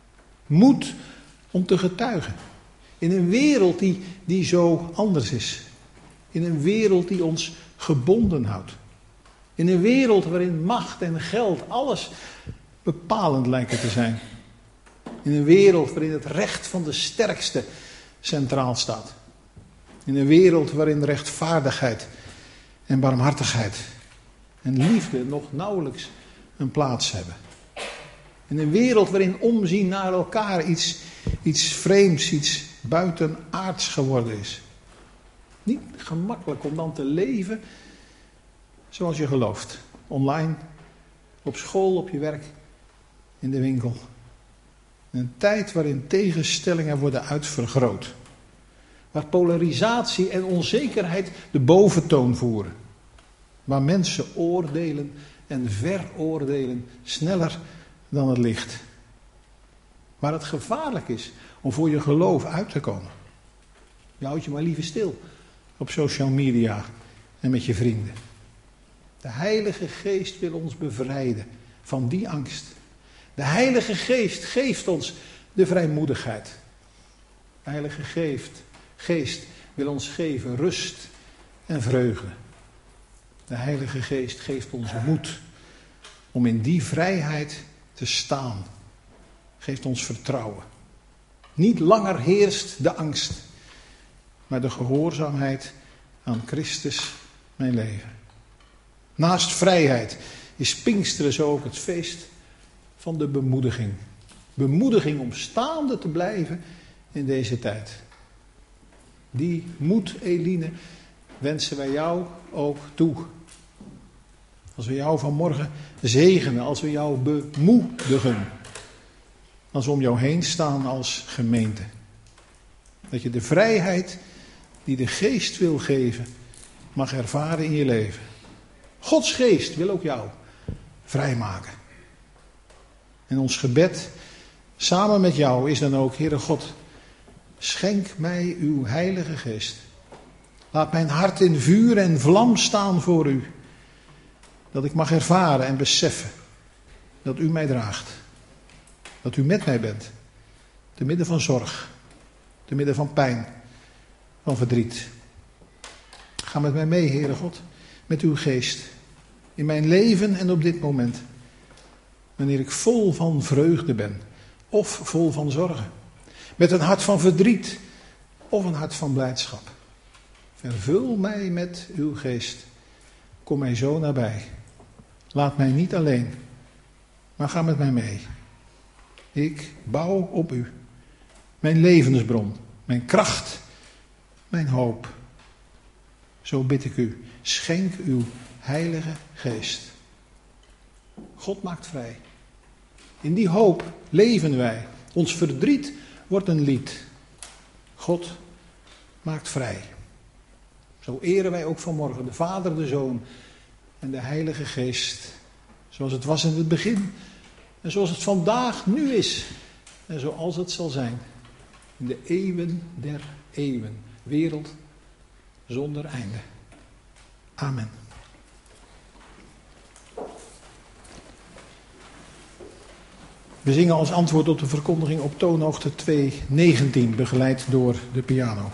Moed om te getuigen. In een wereld die, die zo anders is. In een wereld die ons gebonden houdt. In een wereld waarin macht en geld alles bepalend lijken te zijn. In een wereld waarin het recht van de sterkste centraal staat. In een wereld waarin rechtvaardigheid en barmhartigheid en liefde nog nauwelijks een plaats hebben. In een wereld waarin omzien naar elkaar iets, iets vreemds, iets buitenaards geworden is. Niet gemakkelijk om dan te leven zoals je gelooft. Online, op school, op je werk, in de winkel. Een tijd waarin tegenstellingen worden uitvergroot. Waar polarisatie en onzekerheid de boventoon voeren. Waar mensen oordelen en veroordelen sneller dan het licht. Waar het gevaarlijk is om voor je geloof uit te komen. Je houdt je maar liever stil op social media en met je vrienden. De Heilige Geest wil ons bevrijden van die angst. De Heilige Geest geeft ons de vrijmoedigheid. De Heilige Geest, Geest wil ons geven rust en vreugde. De Heilige Geest geeft ons moed om in die vrijheid te staan. Geeft ons vertrouwen. Niet langer heerst de angst, maar de gehoorzaamheid aan Christus mijn leven. Naast vrijheid is Pinksteren zo ook het feest van de bemoediging. Bemoediging om staande te blijven in deze tijd. Die moed, Eline, wensen wij jou ook toe. Als we jou vanmorgen zegenen, als we jou bemoedigen. Als we om jou heen staan als gemeente. Dat je de vrijheid die de Geest wil geven, mag ervaren in je leven. Gods Geest wil ook jou vrijmaken. En ons gebed samen met jou is dan ook, Heere God, schenk mij uw Heilige Geest. Laat mijn hart in vuur en vlam staan voor u. Dat ik mag ervaren en beseffen dat u mij draagt. Dat u met mij bent. Te midden van zorg. Te midden van pijn. Van verdriet. Ga met mij mee, Heere God. Met uw geest. In mijn leven en op dit moment. Wanneer ik vol van vreugde ben. Of vol van zorgen. Met een hart van verdriet. Of een hart van blijdschap. Vervul mij met uw geest. Kom mij zo nabij. Laat mij niet alleen. Maar ga met mij mee. Ik bouw op u. Mijn levensbron. Mijn kracht. Mijn hoop. Zo bid ik u. Schenk uw Heilige Geest. God maakt vrij. In die hoop leven wij. Ons verdriet wordt een lied. God maakt vrij. Zo eren wij ook vanmorgen de Vader, de Zoon en de Heilige Geest. Zoals het was in het begin. En zoals het vandaag nu is. En zoals het zal zijn. In de eeuwen der eeuwen. Wereld zonder einde. Amen. We zingen als antwoord op de verkondiging op toonhoogte tweehonderdnegentien, begeleid door de piano.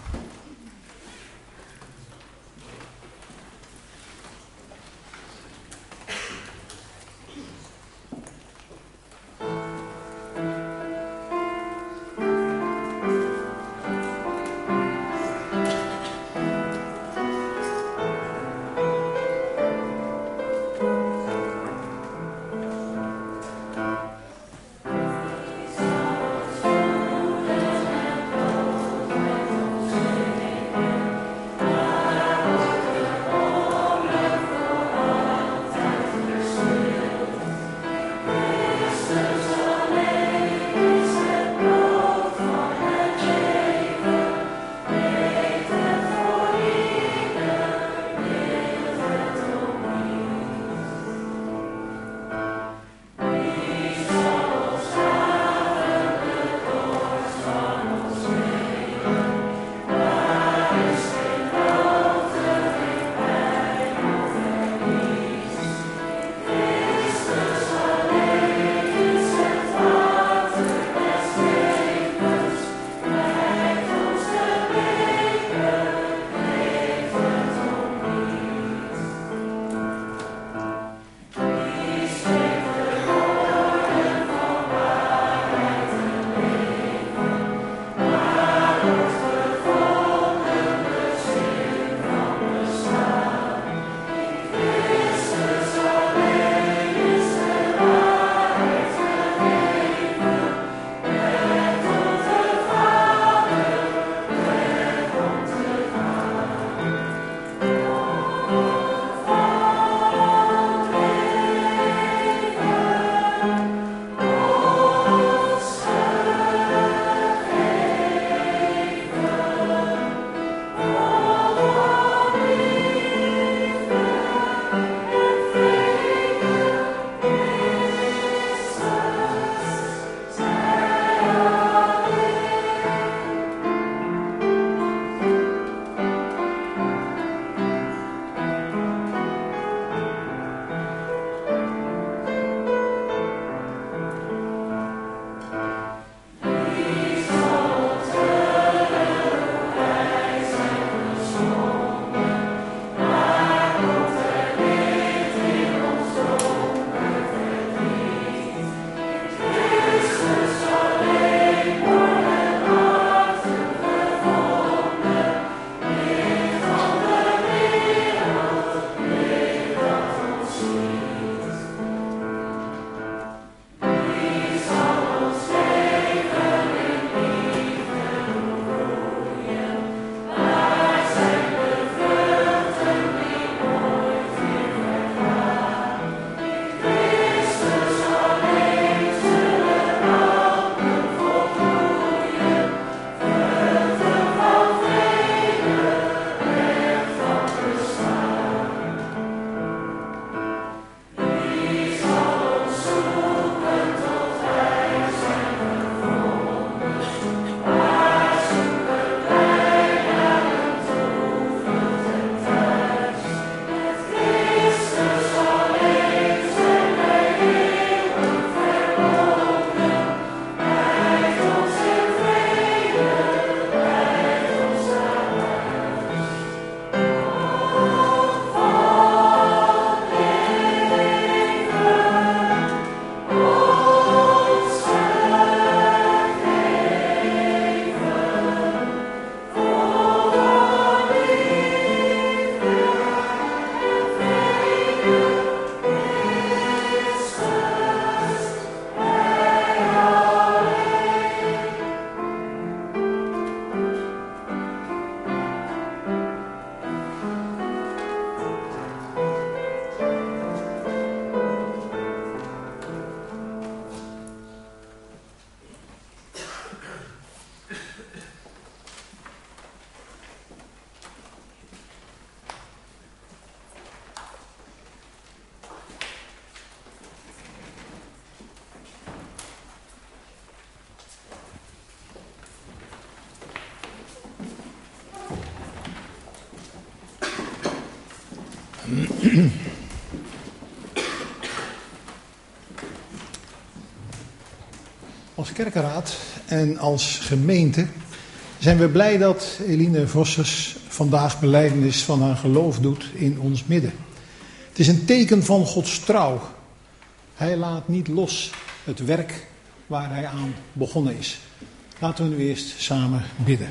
Als kerkenraad en als gemeente zijn we blij dat Eline Vossers vandaag belijdenis van haar geloof doet in ons midden. Het is een teken van Gods trouw. Hij laat niet los het werk waar hij aan begonnen is. Laten we nu eerst samen bidden.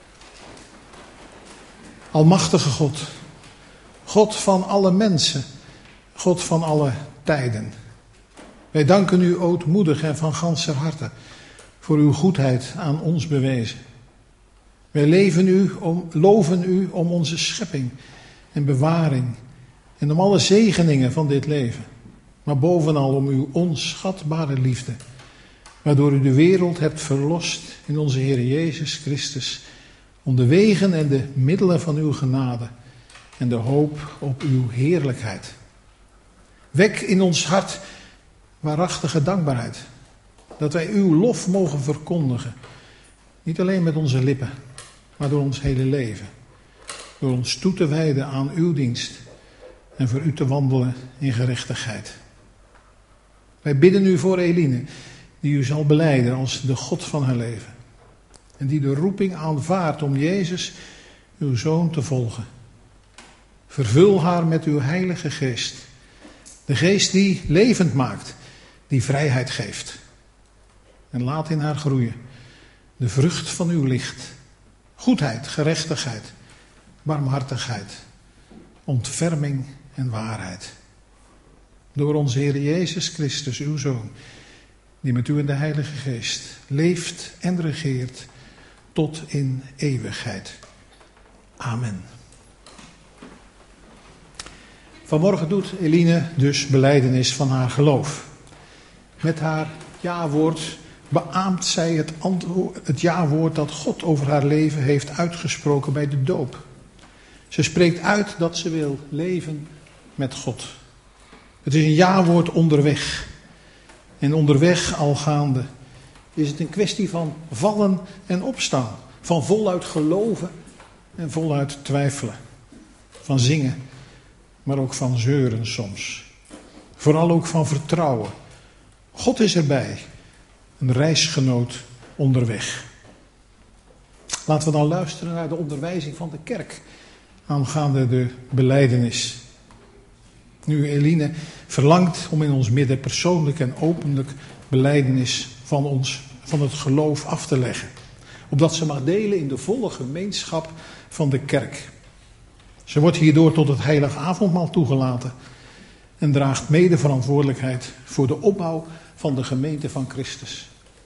Almachtige God, God van alle mensen, God van alle tijden. Wij danken u ootmoedig en van ganser harte voor uw goedheid aan ons bewezen. Wij leven u om, loven u om onze schepping en bewaring en om alle zegeningen van dit leven. Maar bovenal om uw onschatbare liefde, waardoor u de wereld hebt verlost in onze Heer Jezus Christus, om de wegen en de middelen van uw genade en de hoop op uw heerlijkheid. Wek in ons hart waarachtige dankbaarheid, dat wij uw lof mogen verkondigen, niet alleen met onze lippen, maar door ons hele leven, door ons toe te wijden aan uw dienst en voor u te wandelen in gerechtigheid. Wij bidden u voor Eline, die u zal belijden als de God van haar leven. En die de roeping aanvaardt om Jezus, uw Zoon, te volgen. Vervul haar met uw Heilige Geest. De Geest die levend maakt, die vrijheid geeft. En laat in haar groeien de vrucht van uw licht. Goedheid, gerechtigheid, barmhartigheid, ontferming en waarheid. Door onze Heer Jezus Christus, uw Zoon, die met u in de Heilige Geest leeft en regeert tot in eeuwigheid. Amen. Vanmorgen doet Eline dus belijdenis van haar geloof. Met haar ja-woord beaamt zij het, antwoord, het ja-woord dat God over haar leven heeft uitgesproken bij de doop. Ze spreekt uit dat ze wil leven met God. Het is een ja-woord onderweg. En onderweg al gaande is het een kwestie van vallen en opstaan. Van voluit geloven en voluit twijfelen. Van zingen, maar ook van zeuren soms. Vooral ook van vertrouwen. God is erbij. Een reisgenoot onderweg. Laten we dan luisteren naar de onderwijzing van de kerk aangaande de belijdenis. Nu Eline verlangt om in ons midden persoonlijk en openlijk belijdenis van, ons, van het geloof af te leggen. Opdat ze mag delen in de volle gemeenschap van de kerk. Ze wordt hierdoor tot het heilige avondmaal toegelaten en draagt mede verantwoordelijkheid voor de opbouw van de gemeente van Christus.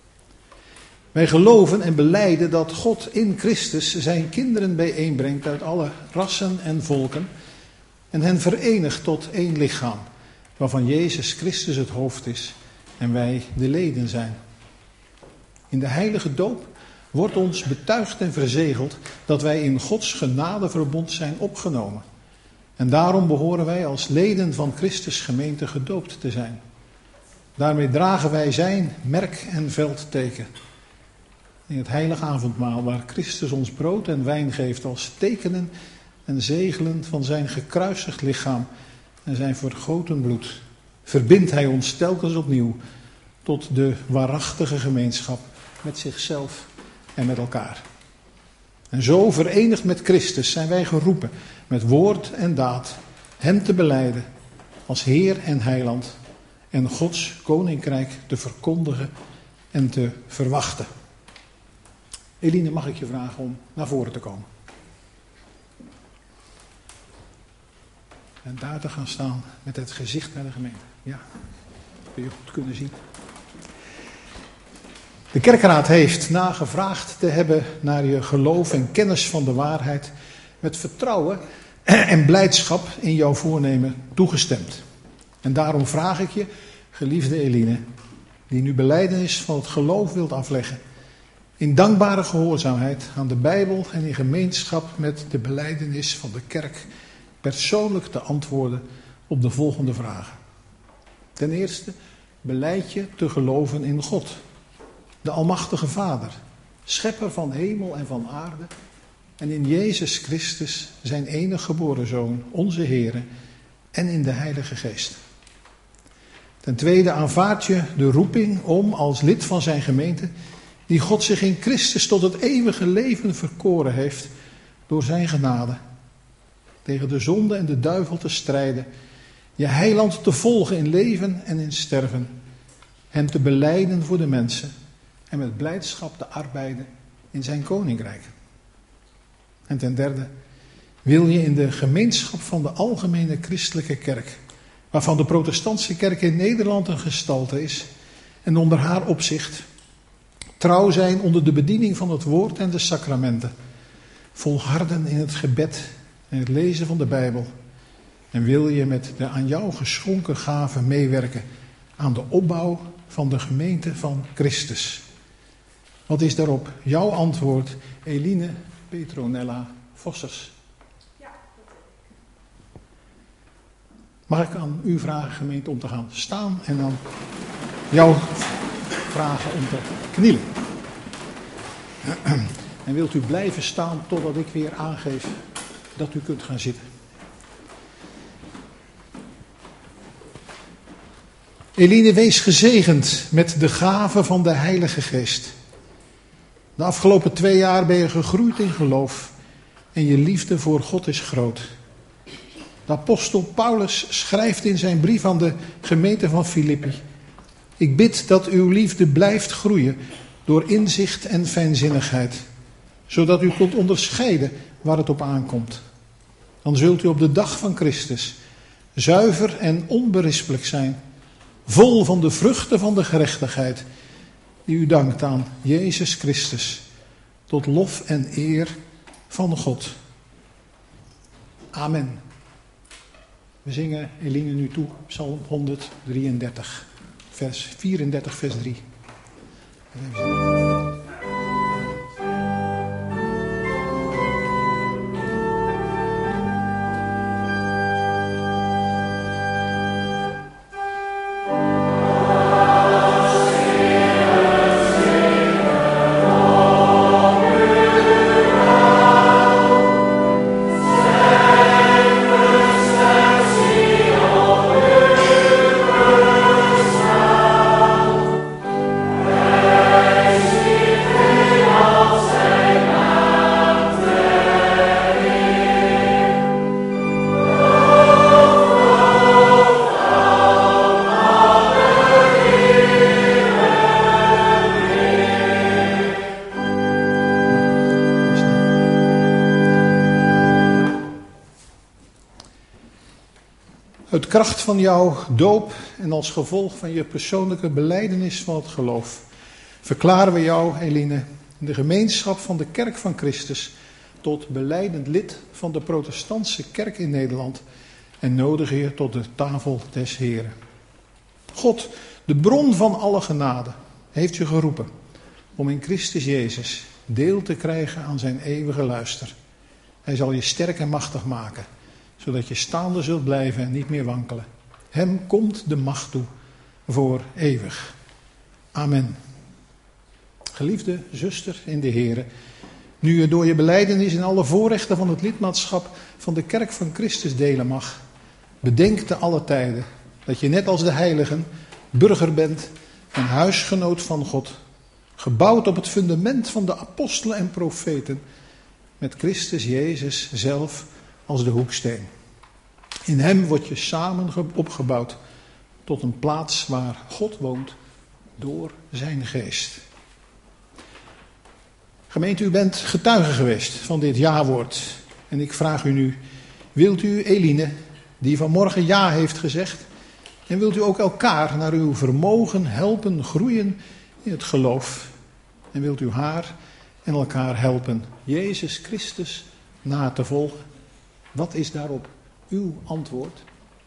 Wij geloven en belijden dat God in Christus zijn kinderen bijeenbrengt uit alle rassen en volken en hen verenigt tot één lichaam, waarvan Jezus Christus het hoofd is en wij de leden zijn. In de heilige doop wordt ons betuigd en verzegeld dat wij in Gods genadeverbond zijn opgenomen. En daarom behoren wij als leden van Christus gemeente gedoopt te zijn. Daarmee dragen wij zijn merk en veldteken. In het heilige avondmaal waar Christus ons brood en wijn geeft als tekenen en zegelen van zijn gekruisigd lichaam en zijn vergoten bloed, verbindt hij ons telkens opnieuw tot de waarachtige gemeenschap met zichzelf en met elkaar. En zo verenigd met Christus zijn wij geroepen met woord en daad hem te belijden als Heer en Heiland en Gods koninkrijk te verkondigen en te verwachten. Eline, mag ik je vragen om naar voren te komen? En daar te gaan staan met het gezicht naar de gemeente. Ja, dat kun je goed kunnen zien. De kerkraad heeft na gevraagd te hebben naar je geloof en kennis van de waarheid met vertrouwen en blijdschap in jouw voornemen toegestemd. En daarom vraag ik je, geliefde Eline, die nu belijdenis van het geloof wilt afleggen, in dankbare gehoorzaamheid aan de Bijbel en in gemeenschap met de belijdenis van de kerk persoonlijk te antwoorden op de volgende vragen. Ten eerste, belijd je te geloven in God, de Almachtige Vader, schepper van hemel en van aarde, en in Jezus Christus, zijn enige geboren Zoon, onze Heere, en in de Heilige Geest. Ten tweede aanvaard je de roeping om als lid van zijn gemeente, die God zich in Christus tot het eeuwige leven verkoren heeft, door zijn genade, tegen de zonde en de duivel te strijden, je heiland te volgen in leven en in sterven, hem te belijden voor de mensen en met blijdschap te arbeiden in zijn koninkrijk. En ten derde wil je in de gemeenschap van de algemene christelijke kerk, waarvan de protestantse kerk in Nederland een gestalte is, en onder haar opzicht trouw zijn onder de bediening van het woord en de sacramenten, volharden in het gebed en het lezen van de Bijbel, en wil je met de aan jou geschonken gaven meewerken aan de opbouw van de gemeente van Christus. Wat is daarop jouw antwoord, Eline Petronella Vossers? Ja. Mag ik aan u vragen, gemeente, om te gaan staan en dan jou vragen om te knielen? En wilt u blijven staan totdat ik weer aangeef dat u kunt gaan zitten? Eline, wees gezegend met de gave van de Heilige Geest. De afgelopen twee jaar ben je gegroeid in geloof en je liefde voor God is groot. De apostel Paulus schrijft in zijn brief aan de gemeente van Filippi: ik bid dat uw liefde blijft groeien door inzicht en fijnzinnigheid, zodat u kunt onderscheiden waar het op aankomt. Dan zult u op de dag van Christus zuiver en onberispelijk zijn, vol van de vruchten van de gerechtigheid die u dankt aan Jezus Christus, tot lof en eer van God. Amen. We zingen Eline nu toe, Psalm honderddrieëndertig, vers vierendertig, vers drie. Uit kracht van jouw doop en als gevolg van je persoonlijke belijdenis van het geloof verklaren we jou, Eline, in de gemeenschap van de Kerk van Christus tot belijdend lid van de protestantse kerk in Nederland en nodigen je tot de tafel des Heren. God, de bron van alle genade, heeft je geroepen om in Christus Jezus deel te krijgen aan zijn eeuwige luister. Hij zal je sterk en machtig maken, zodat je staande zult blijven en niet meer wankelen. Hem komt de macht toe voor eeuwig. Amen. Geliefde zuster in de Here, nu je door je belijdenis in alle voorrechten van het lidmaatschap van de Kerk van Christus delen mag, bedenk te alle tijden dat je net als de heiligen burger bent en huisgenoot van God, gebouwd op het fundament van de apostelen en profeten, met Christus Jezus zelf als de hoeksteen. In hem word je samen opgebouwd tot een plaats waar God woont door zijn geest. Gemeente, u bent getuige geweest van dit ja-woord. En ik vraag u nu, wilt u Eline, die vanmorgen ja heeft gezegd, en wilt u ook elkaar naar uw vermogen helpen groeien in het geloof? En wilt u haar en elkaar helpen Jezus Christus na te volgen? Wat is daarop uw antwoord?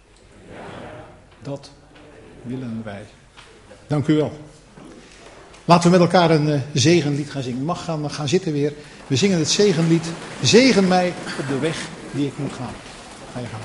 Dat willen wij. Dank u wel. Laten we met elkaar een uh, zegenlied gaan zingen. U mag gaan, gaan zitten weer. We zingen het zegenlied. Zegen mij op de weg die ik moet gaan. Ga je gaan.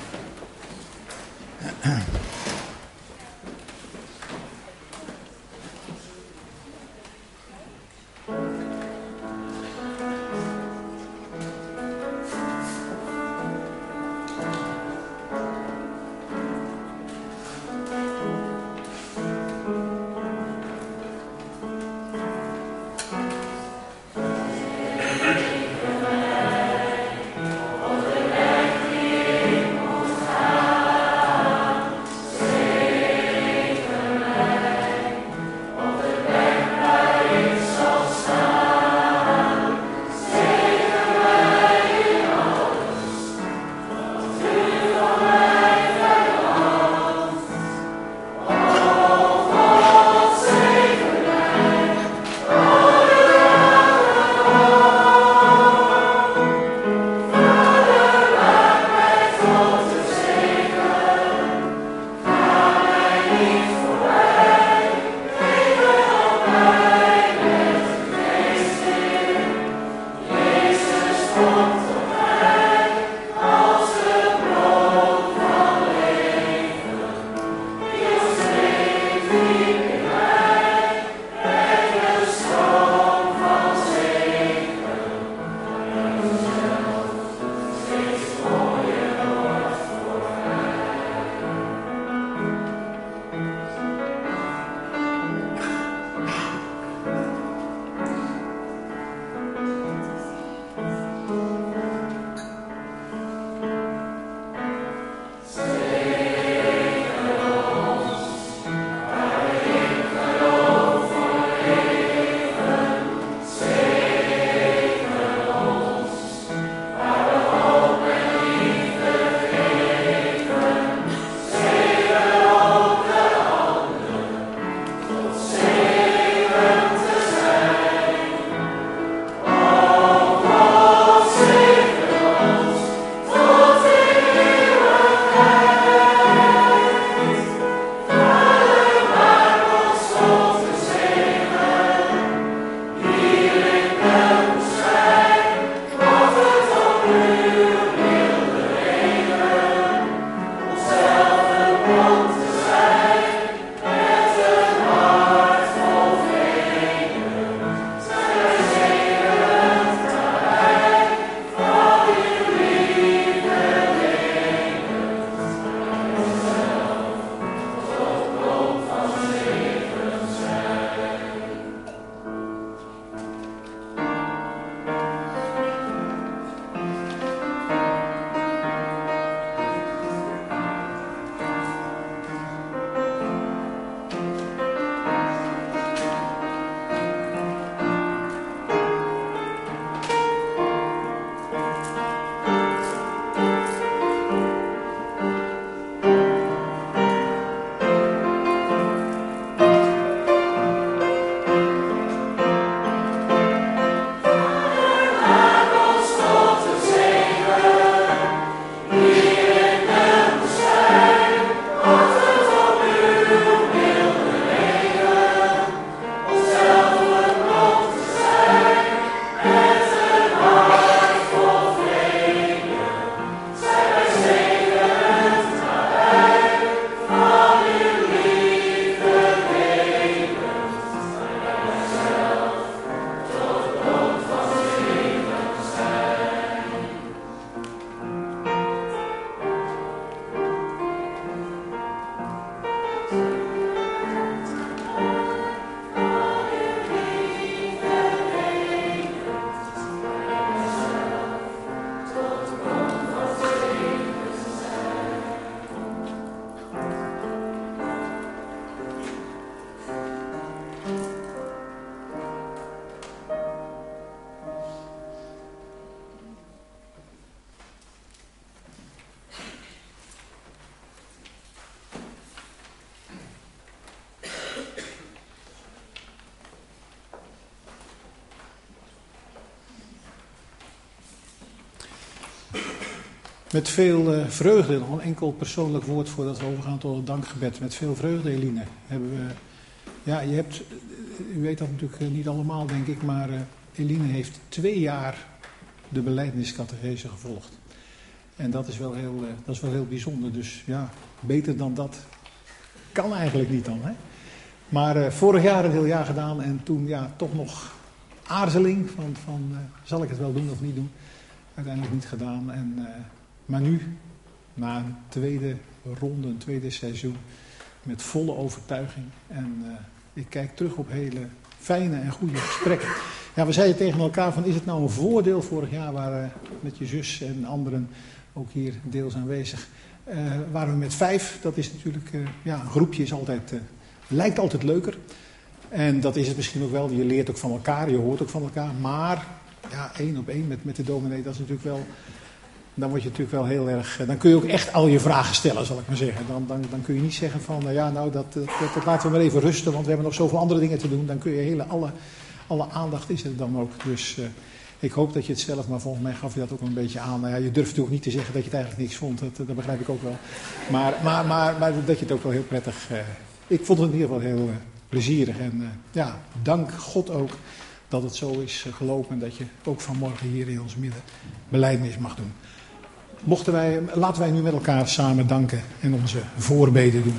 Met veel uh, vreugde, nog een enkel persoonlijk woord voordat we overgaan tot het dankgebed. Met veel vreugde, Eline, hebben we... Ja, je hebt, u weet dat natuurlijk niet allemaal, denk ik, maar uh, Eline heeft twee jaar de belijdeniscategese gevolgd. En dat is wel heel, uh, dat is wel heel bijzonder. Dus ja, beter dan dat kan eigenlijk niet dan. Hè? Maar uh, vorig jaar een heel jaar gedaan en toen ja, toch nog aarzeling van, van uh, zal ik het wel doen of niet doen. Uiteindelijk niet gedaan. En, uh, maar nu, na een tweede ronde, een tweede seizoen, met volle overtuiging. En uh, ik kijk terug op hele fijne en goede gesprekken. Ja, we zeiden tegen elkaar van, is het nou een voordeel? Vorig jaar waren we met je zus en anderen ook hier deels aanwezig. Uh, waren we met vijf. Dat is natuurlijk, uh, ja, een groepje is altijd, uh, lijkt altijd leuker. En dat is het misschien ook wel. Je leert ook van elkaar, je hoort ook van elkaar. Maar, ja, één op één met, met de dominee, dat is natuurlijk wel... Dan word je natuurlijk wel heel erg... Dan kun je ook echt al je vragen stellen, zal ik maar zeggen. Dan, dan, dan kun je niet zeggen van, nou ja, nou, dat, dat, dat laten we maar even rusten, want we hebben nog zoveel andere dingen te doen. Dan kun je hele, alle, alle aandacht is er dan ook. Dus uh, ik hoop dat je het zelf, maar volgens mij gaf je dat ook een beetje aan. Nou ja, je durft natuurlijk niet te zeggen dat je het eigenlijk niks vond, dat, dat begrijp ik ook wel. Maar, maar, maar, maar dat je het ook wel heel prettig... Uh, ik vond het in ieder geval heel uh, plezierig. En uh, ja, dank God ook dat het zo is uh, gelopen en dat je ook vanmorgen hier in ons midden belijdenis mag doen. Mochten wij, laten wij nu met elkaar samen danken en onze voorbeden doen.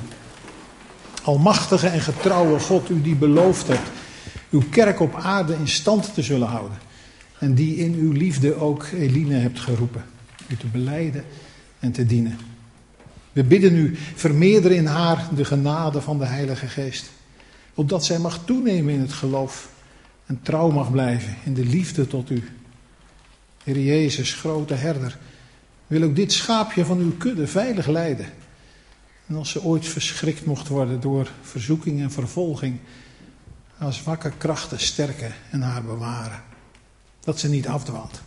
Almachtige en getrouwe God, u die beloofd hebt uw kerk op aarde in stand te zullen houden. En die in uw liefde ook Eline hebt geroepen. U te belijden en te dienen. We bidden u, vermeerder in haar de genade van de Heilige Geest. Opdat zij mag toenemen in het geloof en trouw mag blijven in de liefde tot u. Heer Jezus, grote herder, wil ook dit schaapje van uw kudde veilig leiden. En als ze ooit verschrikt mocht worden door verzoeking en vervolging, haar zwakke krachten sterken en haar bewaren. Dat ze niet afdwaalt.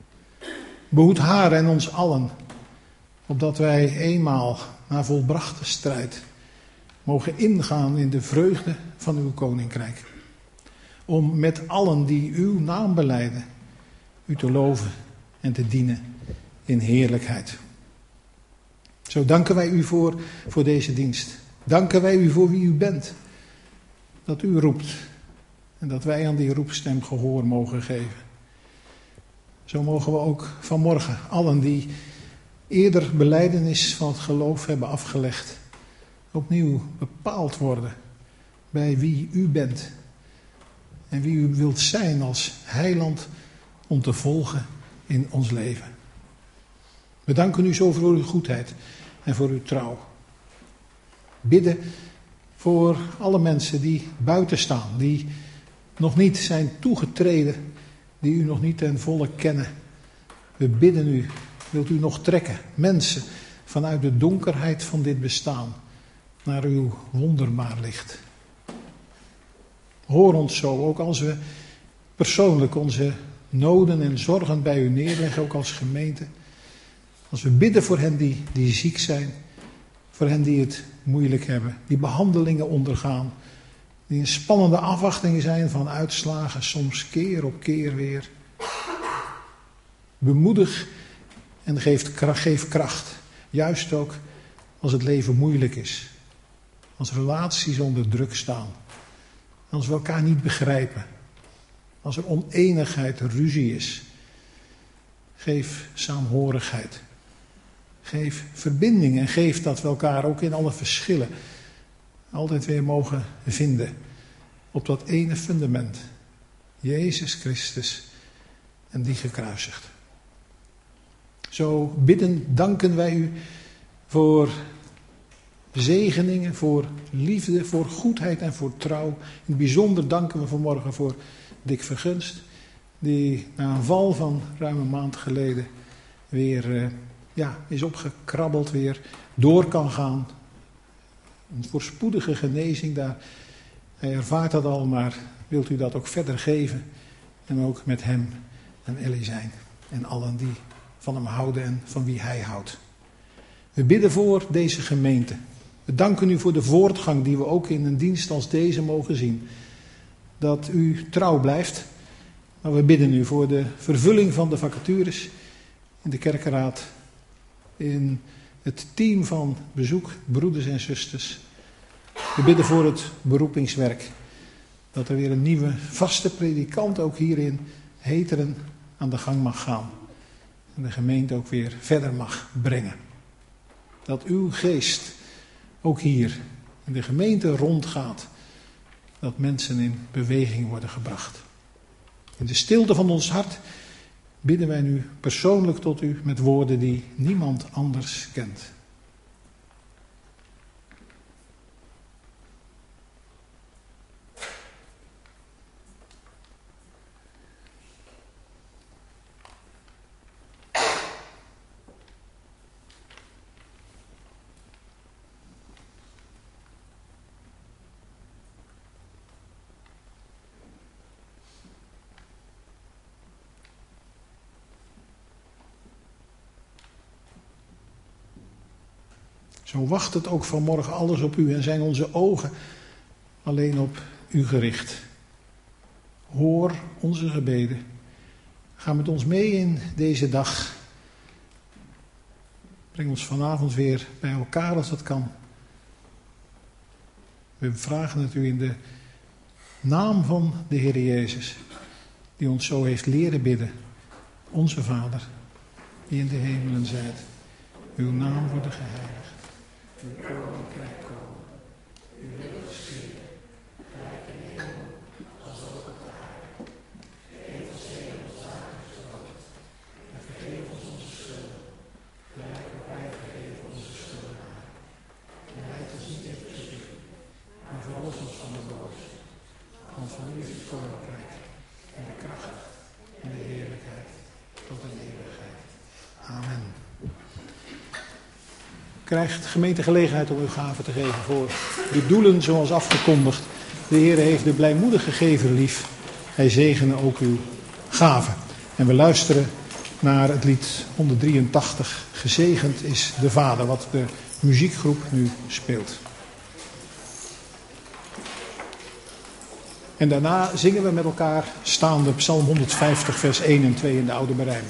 Behoed haar en ons allen, opdat wij eenmaal na volbrachte strijd mogen ingaan in de vreugde van uw koninkrijk. Om met allen die uw naam belijden, u te loven en te dienen in heerlijkheid. Zo danken wij u voor, voor deze dienst. Danken wij u voor wie u bent. Dat u roept. En dat wij aan die roepstem gehoor mogen geven. Zo mogen we ook vanmorgen allen die eerder belijdenis van het geloof hebben afgelegd, opnieuw bepaald worden bij wie u bent. En wie u wilt zijn als heiland om te volgen in ons leven. We danken u zo voor uw goedheid en voor uw trouw. Bidden voor alle mensen die buiten staan, die nog niet zijn toegetreden, die u nog niet ten volle kennen. We bidden u, wilt u nog trekken, mensen vanuit de donkerheid van dit bestaan naar uw wonderbaar licht. Hoor ons zo, ook als we persoonlijk onze noden en zorgen bij u neerleggen, ook als gemeente. Als we bidden voor hen die, die ziek zijn, voor hen die het moeilijk hebben, die behandelingen ondergaan, die in spannende afwachtingen zijn van uitslagen, soms keer op keer weer. Bemoedig en geef kracht, geef kracht, juist ook als het leven moeilijk is, als relaties onder druk staan, als we elkaar niet begrijpen, als er oneenigheid, ruzie is. Geef saamhorigheid. Geef verbinding en geef dat we elkaar ook in alle verschillen altijd weer mogen vinden op dat ene fundament. Jezus Christus en die gekruisigd. Zo bidden, danken wij u voor zegeningen, voor liefde, voor goedheid en voor trouw. In het bijzonder danken we vanmorgen voor Dick Vergunst, die na een val van ruim een maand geleden weer uh, ja, is opgekrabbeld, weer door kan gaan. Een voorspoedige genezing daar. Hij ervaart dat al, maar wilt u dat ook verder geven? En ook met hem en Ellie zijn. En allen die van hem houden en van wie hij houdt. We bidden voor deze gemeente. We danken u voor de voortgang die we ook in een dienst als deze mogen zien. Dat u trouw blijft. Maar we bidden u voor de vervulling van de vacatures in de kerkenraad. in het team van bezoek, broeders en zusters. We bidden voor het beroepingswerk. Dat er weer een nieuwe vaste predikant ook hier in Heteren aan de gang mag gaan. En de gemeente ook weer verder mag brengen. Dat uw geest ook hier in de gemeente rondgaat. Dat mensen in beweging worden gebracht. In de stilte van ons hart bidden wij nu persoonlijk tot u met woorden die niemand anders kent. Zo wacht het ook vanmorgen alles op u en zijn onze ogen alleen op u gericht. Hoor onze gebeden. Ga met ons mee in deze dag. Breng ons vanavond weer bij elkaar als dat kan. We vragen het u in de naam van de Heer Jezus, die ons zo heeft leren bidden. Onze Vader, die in de hemelen zijt. Uw naam wordt geheiligd. Uw koninkrijk komen. Uw wil geschieden. Gelijk in de hemel als ook op de aarde. Geef ons heden ons dagelijks brood. En vergeef ons onze schulden. Gelijk ook wij vergeven onze schuldenaren. En leid ons niet in verzoeking, maar verlos ons van de boos. Want van u is het koninkrijk en de kracht en de heerlijkheid tot in eeuwigheid. Amen. Krijgt de gemeente gelegenheid om uw gave te geven voor de doelen zoals afgekondigd. De Heer heeft de blijmoedige gever lief. Hij zegene ook uw gave. En we luisteren naar het lied honderddrieëntachtig. Gezegend is de Vader, wat de muziekgroep nu speelt. En daarna zingen we met elkaar staande Psalm honderdvijftig vers één en twee in de oude berijming.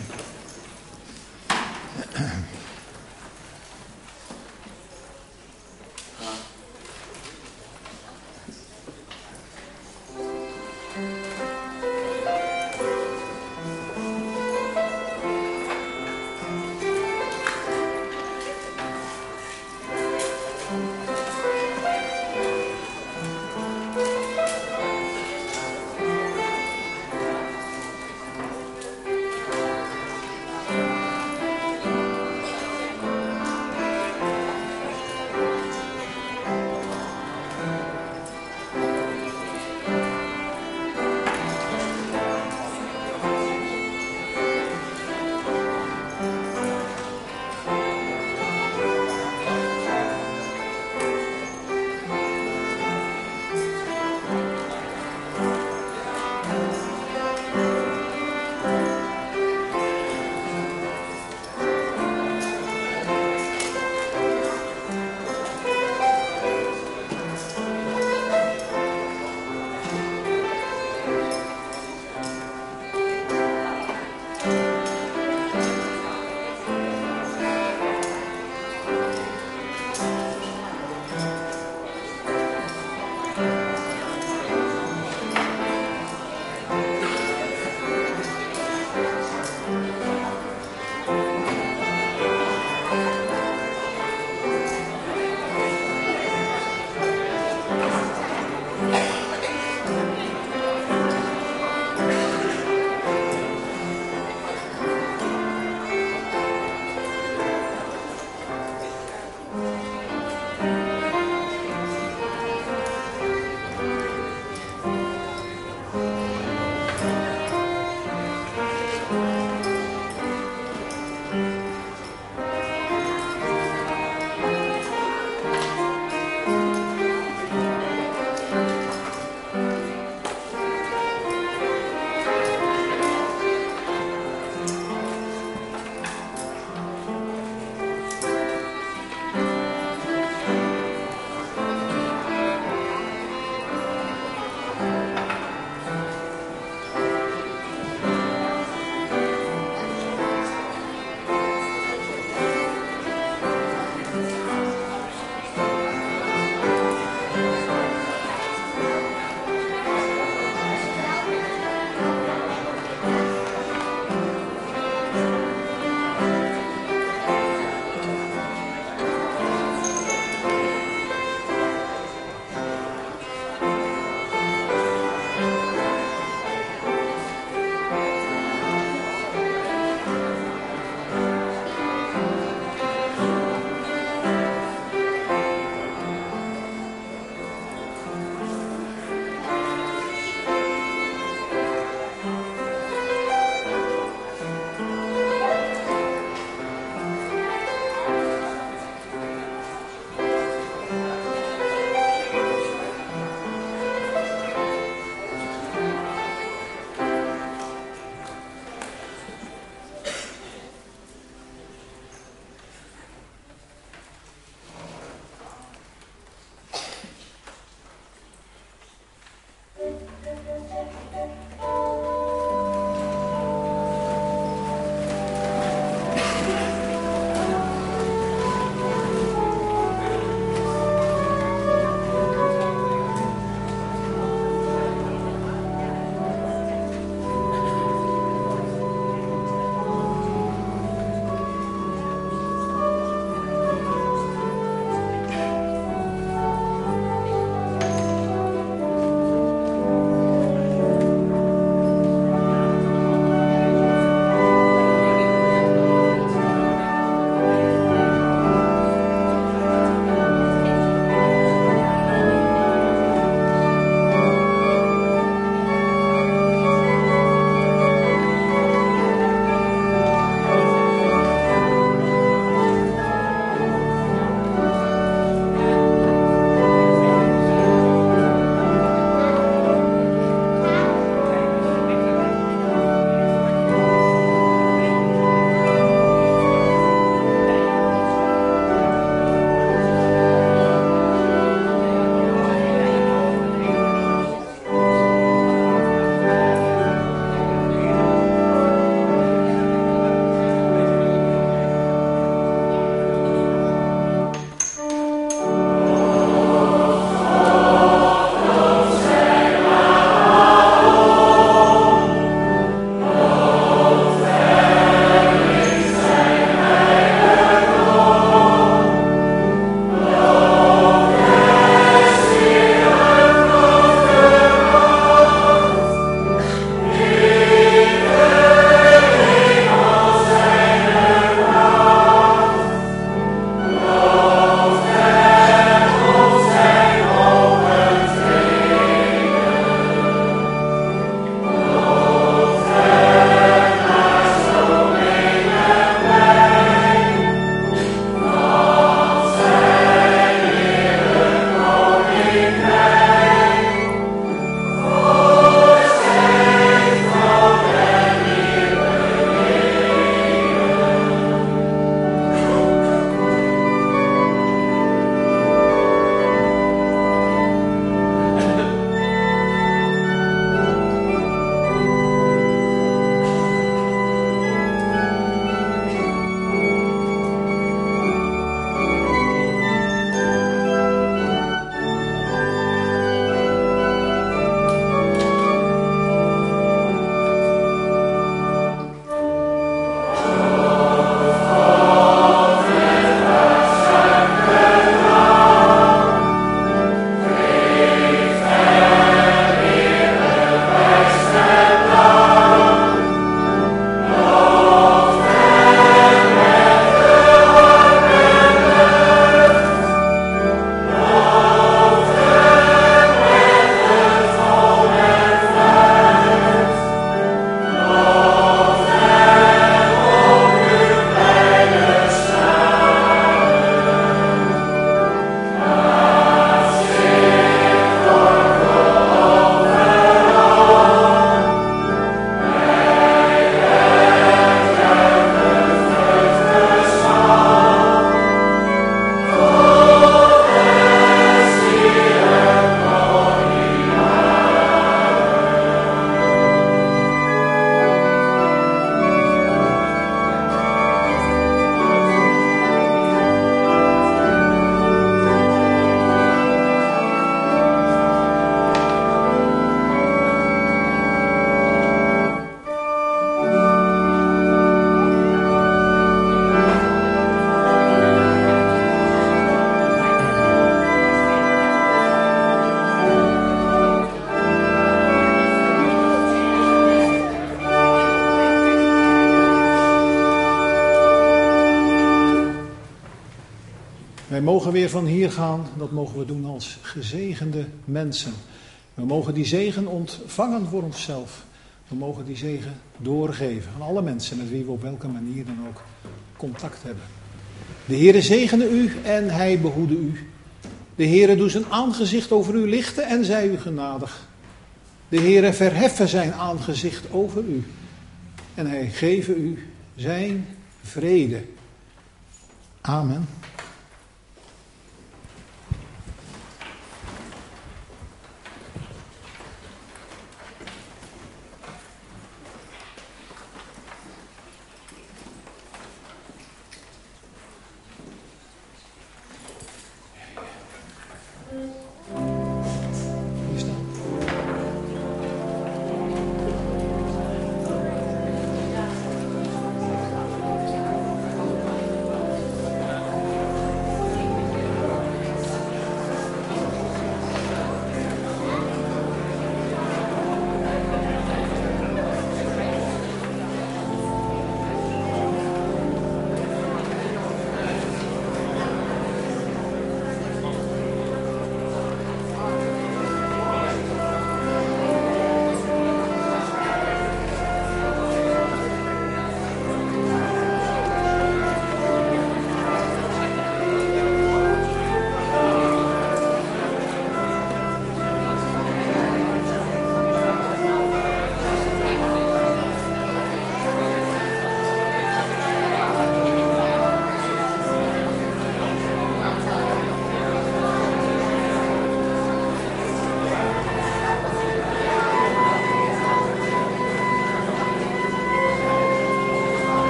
Wij mogen weer van hier gaan, dat mogen we doen als gezegende mensen. We mogen die zegen ontvangen voor onszelf. We mogen die zegen doorgeven aan alle mensen met wie we op welke manier dan ook contact hebben. De Heere zegene u en hij behoede u. De Heere doet zijn aangezicht over u lichten en zij u genadig. De Heere verheffen zijn aangezicht over u en hij geven u zijn vrede. Amen.